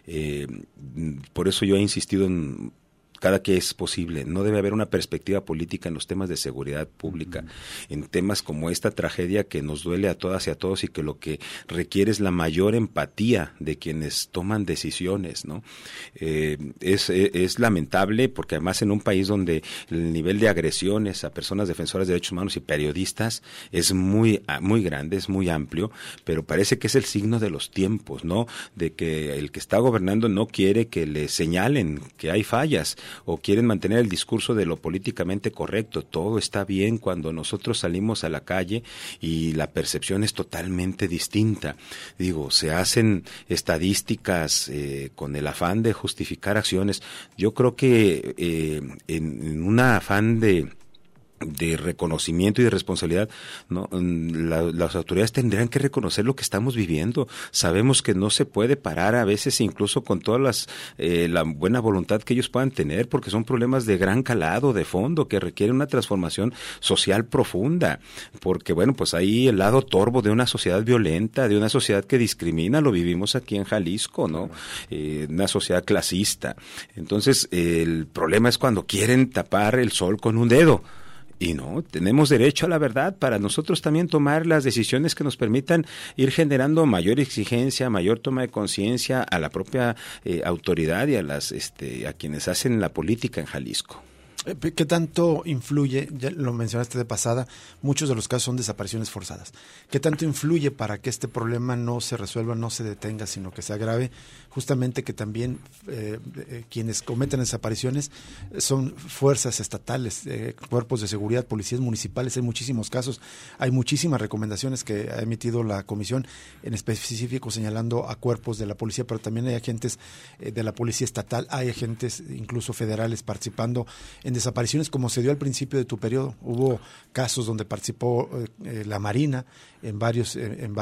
Por eso yo he insistido en cada que es posible. No debe haber una perspectiva política en los temas de seguridad pública, en temas como esta tragedia que nos duele a todas y a todos y que lo que requiere es la mayor empatía de quienes toman decisiones, ¿no? Es lamentable porque además en un país donde el nivel de agresiones a personas defensoras de derechos humanos y periodistas es muy grande, es muy amplio, pero parece que es el signo de los tiempos, ¿no? De que el que está gobernando no quiere que le señalen que hay fallas o quieren mantener el discurso de lo políticamente correcto. Todo está bien cuando nosotros salimos a la calle y la percepción es totalmente distinta. Digo, se hacen estadísticas con el afán de justificar acciones. Yo creo que en un afán de reconocimiento y de responsabilidad, ¿no? Las autoridades tendrían que reconocer lo que estamos viviendo. Sabemos que no se puede parar a veces incluso con todas la buena voluntad que ellos puedan tener, porque son problemas de gran calado, de fondo, que requieren una transformación social profunda, porque bueno, pues ahí el lado torvo de una sociedad violenta, de una sociedad que discrimina, lo vivimos aquí en Jalisco, ¿no? Una sociedad clasista. Entonces, el problema es cuando quieren tapar el sol con un dedo. Y no, tenemos derecho a la verdad para nosotros también tomar las decisiones que nos permitan ir generando mayor exigencia, mayor toma de conciencia a la propia autoridad y a quienes hacen la política en Jalisco. ¿Qué tanto influye, ya lo mencionaste de pasada, muchos de los casos son desapariciones forzadas? ¿Qué tanto influye para que este problema no se resuelva, no se detenga, sino que se agrave? Justamente que también quienes cometen desapariciones son fuerzas estatales, cuerpos de seguridad, policías municipales, hay muchísimos casos, hay muchísimas recomendaciones que ha emitido la comisión, en específico señalando a cuerpos de la policía, pero también hay agentes de la policía estatal, hay agentes incluso federales participando en desapariciones, como se dio al principio de tu periodo. Hubo casos donde participó la Marina en varios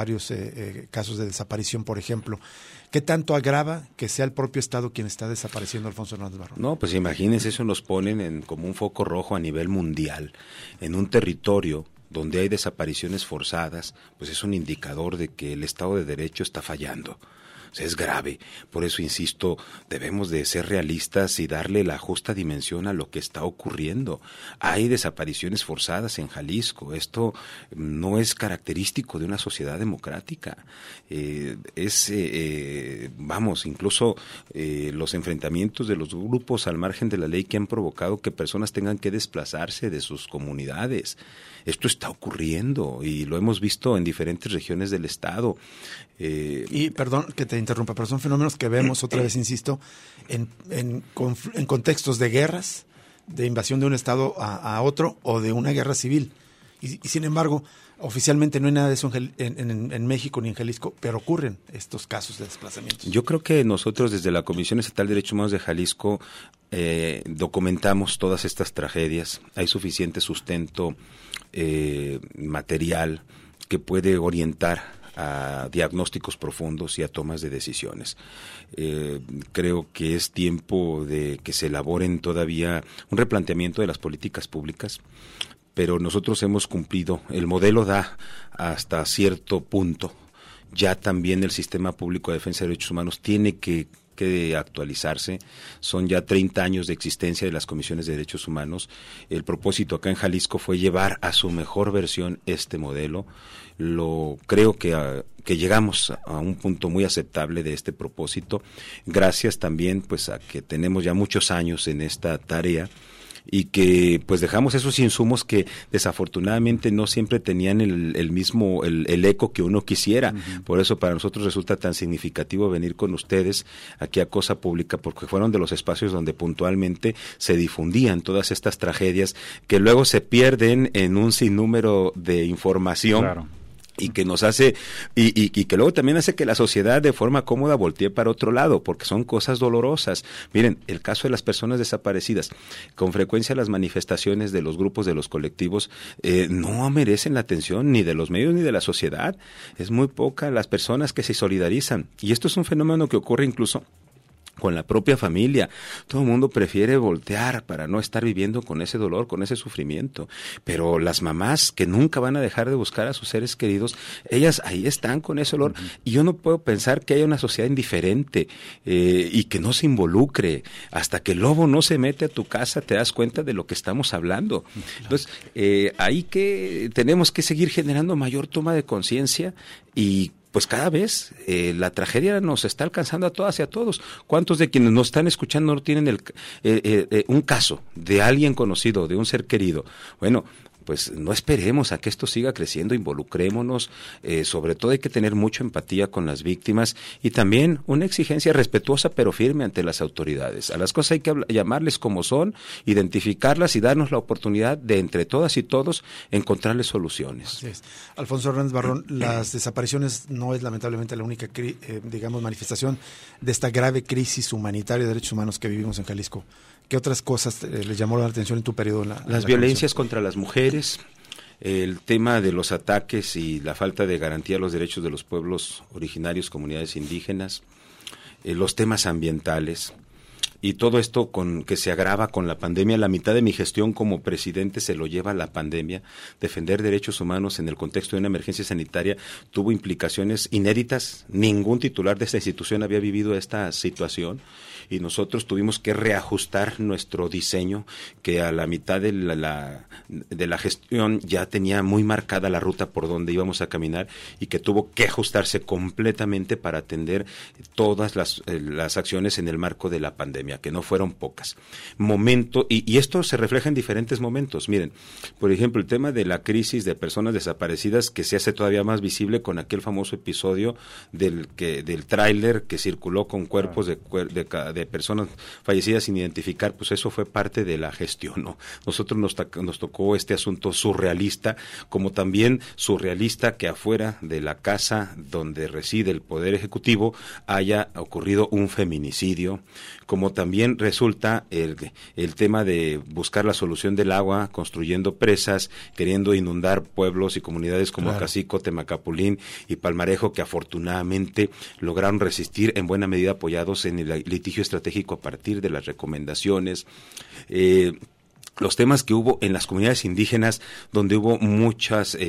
casos de desaparición, por ejemplo. ¿Qué tanto agrava que sea el propio Estado quien está desapareciendo, Alfonso Hernández Barrón? No, pues imagínense, eso nos ponen como un foco rojo a nivel mundial, en un territorio donde hay desapariciones forzadas, pues es un indicador de que el Estado de Derecho está fallando. Es grave. Por eso, insisto, debemos de ser realistas y darle la justa dimensión a lo que está ocurriendo. Hay desapariciones forzadas en Jalisco. Esto no es característico de una sociedad democrática. Incluso los enfrentamientos de los grupos al margen de la ley que han provocado que personas tengan que desplazarse de sus comunidades. Esto está ocurriendo y lo hemos visto en diferentes regiones del estado. Y perdón que te interrumpa, pero son fenómenos que vemos, otra vez insisto, en contextos de guerras, de invasión de un estado a otro o de una guerra civil. Y sin embargo, oficialmente no hay nada de eso en México ni en Jalisco, pero ocurren estos casos de desplazamientos. Yo creo que nosotros desde la Comisión Estatal de Derechos Humanos de Jalisco documentamos todas estas tragedias. Hay suficiente sustento material que puede orientar a diagnósticos profundos y a tomas de decisiones. Creo que es tiempo de que se elaboren todavía un replanteamiento de las políticas públicas, pero nosotros hemos cumplido. El modelo da hasta cierto punto. Ya también el sistema público de defensa de derechos humanos tiene que actualizarse. Son ya 30 años de existencia de las comisiones de derechos humanos. El propósito acá en Jalisco fue llevar a su mejor versión este modelo. Creo que llegamos a un punto muy aceptable de este propósito, gracias también pues a que tenemos ya muchos años en esta tarea y que pues dejamos esos insumos que desafortunadamente no siempre tenían el eco que uno quisiera. Uh-huh. Por eso para nosotros resulta tan significativo venir con ustedes aquí a Cosa Pública, porque fueron de los espacios donde puntualmente se difundían todas estas tragedias que luego se pierden en un sinnúmero de información. Claro. Y que nos hace, y que luego también hace que la sociedad de forma cómoda voltee para otro lado, porque son cosas dolorosas. Miren, el caso de las personas desaparecidas, con frecuencia las manifestaciones de los grupos, de los colectivos, no merecen la atención ni de los medios ni de la sociedad. Es muy poca las personas que se solidarizan. Y esto es un fenómeno que ocurre incluso con la propia familia. Todo el mundo prefiere voltear para no estar viviendo con ese dolor, con ese sufrimiento. Pero las mamás que nunca van a dejar de buscar a sus seres queridos, ellas ahí están con ese dolor. Uh-huh. Y yo no puedo pensar que haya una sociedad indiferente y que no se involucre. Hasta que el lobo no se mete a tu casa, te das cuenta de lo que estamos hablando. Uh-huh. Entonces, ahí que tenemos que seguir generando mayor toma de conciencia y pues cada vez la tragedia nos está alcanzando a todas y a todos. ¿Cuántos de quienes nos están escuchando no tienen un caso de alguien conocido, de un ser querido? Bueno, pues no esperemos a que esto siga creciendo, involucrémonos, sobre todo hay que tener mucha empatía con las víctimas y también una exigencia respetuosa pero firme ante las autoridades. A las cosas hay que llamarles como son, identificarlas y darnos la oportunidad de entre todas y todos encontrarles soluciones. Así es. Alfonso Hernández Barrón, las desapariciones no es lamentablemente la única manifestación de esta grave crisis humanitaria de derechos humanos que vivimos en Jalisco. ¿Qué otras cosas les llamó la atención en tu periodo? Las violencias contra las mujeres, el tema de los ataques y la falta de garantía de los derechos de los pueblos originarios, comunidades indígenas, los temas ambientales. Y todo esto que se agrava con la pandemia. La mitad de mi gestión como presidente se lo lleva la pandemia. Defender derechos humanos en el contexto de una emergencia sanitaria tuvo implicaciones inéditas. Ningún titular de esta institución había vivido esta situación y nosotros tuvimos que reajustar nuestro diseño, que a la mitad de la gestión ya tenía muy marcada la ruta por donde íbamos a caminar y que tuvo que ajustarse completamente para atender todas las acciones en el marco de la pandemia, que no fueron pocas. Y esto se refleja en diferentes momentos. Miren, por ejemplo, el tema de la crisis de personas desaparecidas, que se hace todavía más visible con aquel famoso episodio del tráiler que circuló con cuerpos de personas fallecidas sin identificar. Pues eso fue parte de la gestión, ¿no? Nosotros nos tocó este asunto surrealista, como también surrealista que afuera de la casa donde reside el Poder Ejecutivo haya ocurrido un feminicidio, como también resulta el tema de buscar la solución del agua, construyendo presas, queriendo inundar pueblos y comunidades como Cacico, Temacapulín y Palmarejo, que afortunadamente lograron resistir, en buena medida apoyados en el litigio estratégico a partir de las recomendaciones. los temas que hubo en las comunidades indígenas, donde hubo muchas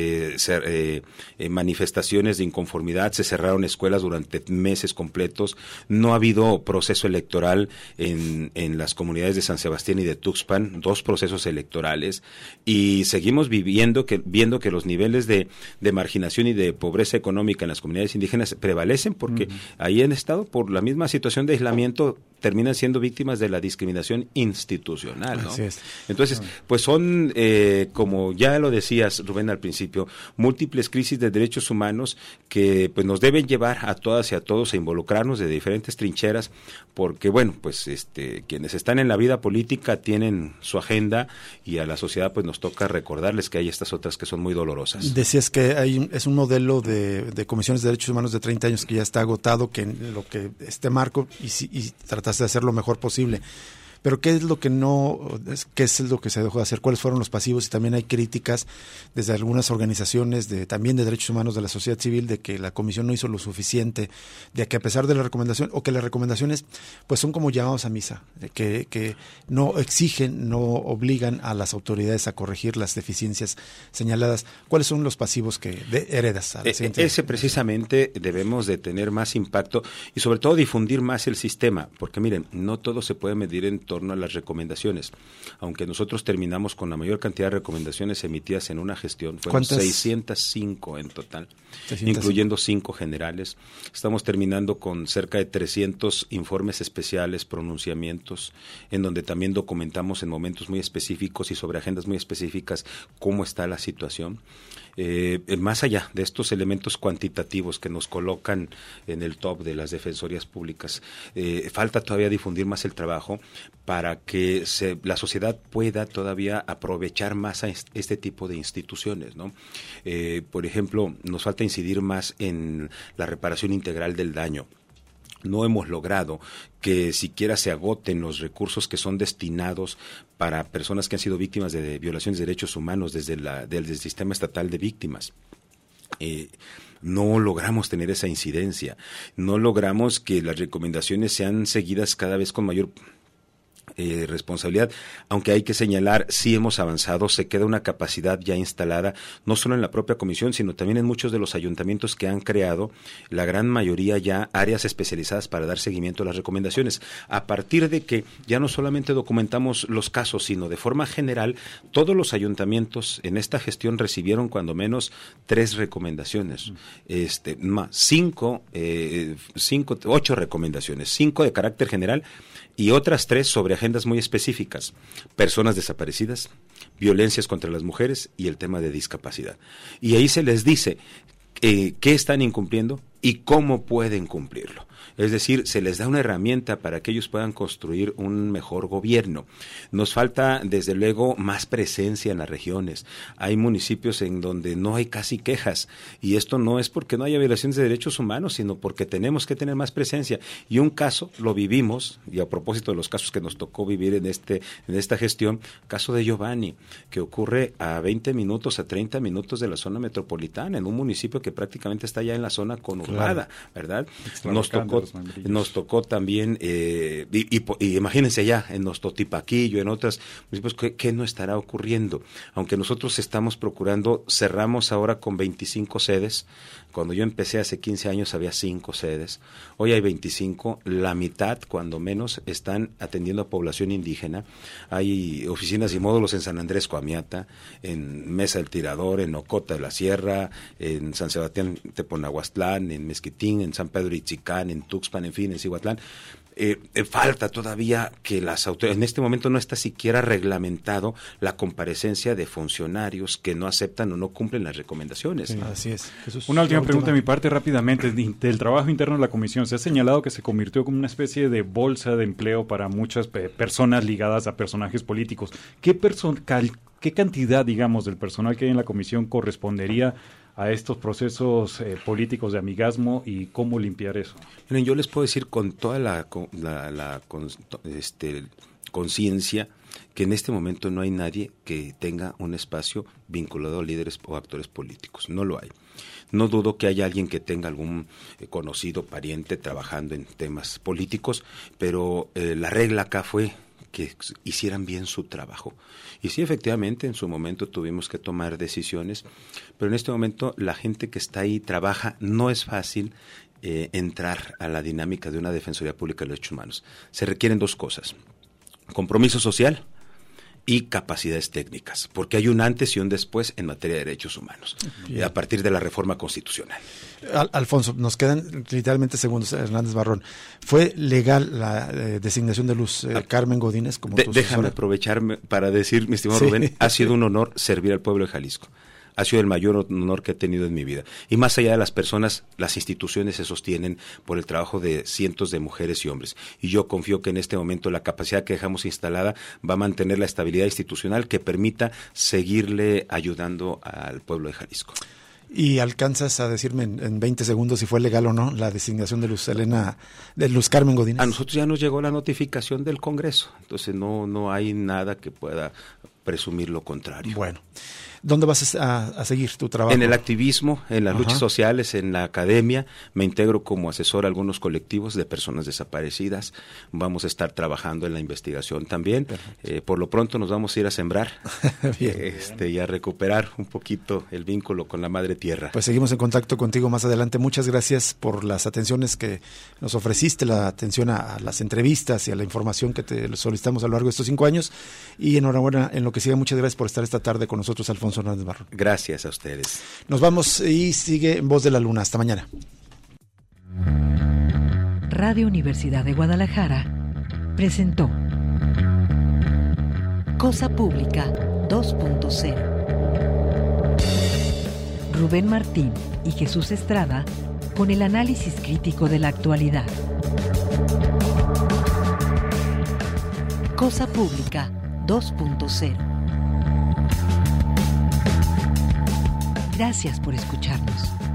manifestaciones de inconformidad, se cerraron escuelas durante meses completos, no ha habido proceso electoral en las comunidades de San Sebastián y de Tuxpan, 2 procesos electorales, y seguimos viendo que los niveles de marginación y de pobreza económica en las comunidades indígenas prevalecen, porque ahí han estado, por la misma situación de aislamiento, terminan siendo víctimas de la discriminación institucional, ¿no? Así es. Entonces, pues son, como ya lo decías, Rubén, al principio, múltiples crisis de derechos humanos que pues nos deben llevar a todas y a todos a involucrarnos de diferentes trincheras, porque bueno, pues quienes están en la vida política tienen su agenda, y a la sociedad pues nos toca recordarles que hay estas otras que son muy dolorosas. Decías que es un modelo de comisiones de derechos humanos de 30 años que ya está agotado, que en lo que marco y trataste de hacer lo mejor posible. Pero ¿qué es lo que qué es lo que se dejó de hacer? ¿Cuáles fueron los pasivos? Y también hay críticas desde algunas organizaciones también de derechos humanos de la sociedad civil, de que la comisión no hizo lo suficiente, de que a pesar de la recomendación, o que las recomendaciones pues son como llamados a misa, que no exigen, no obligan a las autoridades a corregir las deficiencias señaladas. ¿Cuáles son los pasivos que heredas a la siguiente? Ese precisamente debemos de tener más impacto y sobre todo difundir más el sistema, porque miren, no todo se puede medir en torno a las recomendaciones. Aunque nosotros terminamos con la mayor cantidad de recomendaciones emitidas en una gestión, fueron 605 en total, 605. Incluyendo 5 generales. Estamos terminando con cerca de 300 informes especiales, pronunciamientos, en donde también documentamos en momentos muy específicos y sobre agendas muy específicas cómo está la situación. Más allá de estos elementos cuantitativos que nos colocan en el top de las defensorías públicas, falta todavía difundir más el trabajo para que la sociedad pueda todavía aprovechar más a este tipo de instituciones, ¿no? Por ejemplo, nos falta incidir más en la reparación integral del daño. No hemos logrado que siquiera se agoten los recursos que son destinados para personas que han sido víctimas de violaciones de derechos humanos desde el sistema estatal de víctimas. No logramos tener esa incidencia, no logramos que las recomendaciones sean seguidas cada vez con mayor responsabilidad, aunque hay que señalar, sí hemos avanzado, se queda una capacidad ya instalada, no solo en la propia comisión, sino también en muchos de los ayuntamientos que han creado, la gran mayoría ya, áreas especializadas para dar seguimiento a las recomendaciones, a partir de que ya no solamente documentamos los casos, sino de forma general, todos los ayuntamientos en esta gestión recibieron cuando menos 3 recomendaciones, 8 recomendaciones, 5 de carácter general, y otras 3 sobre agendas muy específicas: personas desaparecidas, violencias contra las mujeres y el tema de discapacidad. Y ahí se les dice qué están incumpliendo y cómo pueden cumplirlo. Es decir, se les da una herramienta para que ellos puedan construir un mejor gobierno. Nos falta, desde luego, más presencia en las regiones. Hay municipios en donde no hay casi quejas, y esto no es porque no haya violaciones de derechos humanos, sino porque tenemos que tener más presencia. Y un caso lo vivimos, y a propósito de los casos que nos tocó vivir en esta gestión, caso de Giovanni, que ocurre a 20 minutos, a 30 minutos de la zona metropolitana, en un municipio que prácticamente está ya en la zona conurbada, ¿verdad? Nos tocó también, y imagínense ya, en Nostotipaquillo, en otros municipios, ¿qué no estará ocurriendo? Aunque nosotros estamos procurando, cerramos ahora con 25 sedes. Cuando yo empecé hace 15 años había 5 sedes, hoy hay 25, la mitad, cuando menos, están atendiendo a población indígena. Hay oficinas y módulos en San Andrés Coamiata, en Mesa del Tirador, en Ocota de la Sierra, en San Sebastián Teponahuastlán, en Mezquitín, en San Pedro Itzicán, en Tuxpan, en fin, en Cihuatlán. Falta todavía que las autoridades, en este momento no está siquiera reglamentado la comparecencia de funcionarios que no aceptan o no cumplen las recomendaciones. Sí, así es. Una última pregunta de mi parte rápidamente. Del trabajo interno de la comisión, se ha señalado que se convirtió como una especie de bolsa de empleo para muchas personas ligadas a personajes políticos. ¿Qué cantidad, digamos, del personal que hay en la comisión correspondería a estos procesos políticos de amigasmo, y cómo limpiar eso? Miren, yo les puedo decir con toda la conciencia que en este momento no hay nadie que tenga un espacio vinculado a líderes o actores políticos. No lo hay. No dudo que haya alguien que tenga algún conocido, pariente, trabajando en temas políticos, pero la regla acá fue que hicieran bien su trabajo. Y sí, efectivamente, en su momento tuvimos que tomar decisiones, pero en este momento la gente que está ahí trabaja, no es fácil entrar a la dinámica de una Defensoría Pública de los Derechos Humanos. Se requieren dos cosas: compromiso social y capacidades técnicas, porque hay un antes y un después en materia de derechos humanos, a partir de la reforma constitucional. Alfonso, nos quedan literalmente segundos. Hernández Barrón, ¿fue legal la designación de Luz Carmen Godínez como tu Déjame asesora? aprovecharme para decir, mi estimado Rubén, ha sido un honor servir al pueblo de Jalisco. Ha sido el mayor honor que he tenido en mi vida. Y más allá de las personas, las instituciones se sostienen por el trabajo de cientos de mujeres y hombres. Y yo confío que en este momento la capacidad que dejamos instalada va a mantener la estabilidad institucional que permita seguirle ayudando al pueblo de Jalisco. ¿Y alcanzas a decirme en 20 segundos si fue legal o no la designación de Luz Carmen Godínez? A nosotros ya nos llegó la notificación del Congreso, entonces no hay nada que pueda presumir lo contrario. Bueno, ¿dónde vas a seguir tu trabajo? En el activismo, en las luchas sociales, en la academia. Me integro como asesor a algunos colectivos de personas desaparecidas. Vamos a estar trabajando en la investigación también. Por lo pronto nos vamos a ir a sembrar y a recuperar un poquito el vínculo con la madre tierra. Pues seguimos en contacto contigo más adelante. Muchas gracias por las atenciones que nos ofreciste, la atención a las entrevistas y a la información que te solicitamos a lo largo de estos 5 años. Y enhorabuena en lo que sigue. Muchas gracias por estar esta tarde con nosotros, Alfonso Hernández Barrón. Gracias a ustedes. Nos vamos y sigue en Voz de la Luna. Hasta mañana. Radio Universidad de Guadalajara presentó Cosa Pública 2.0. Rubén Martín y Jesús Estrada con el análisis crítico de la actualidad. Cosa Pública 2.0. Gracias por escucharnos.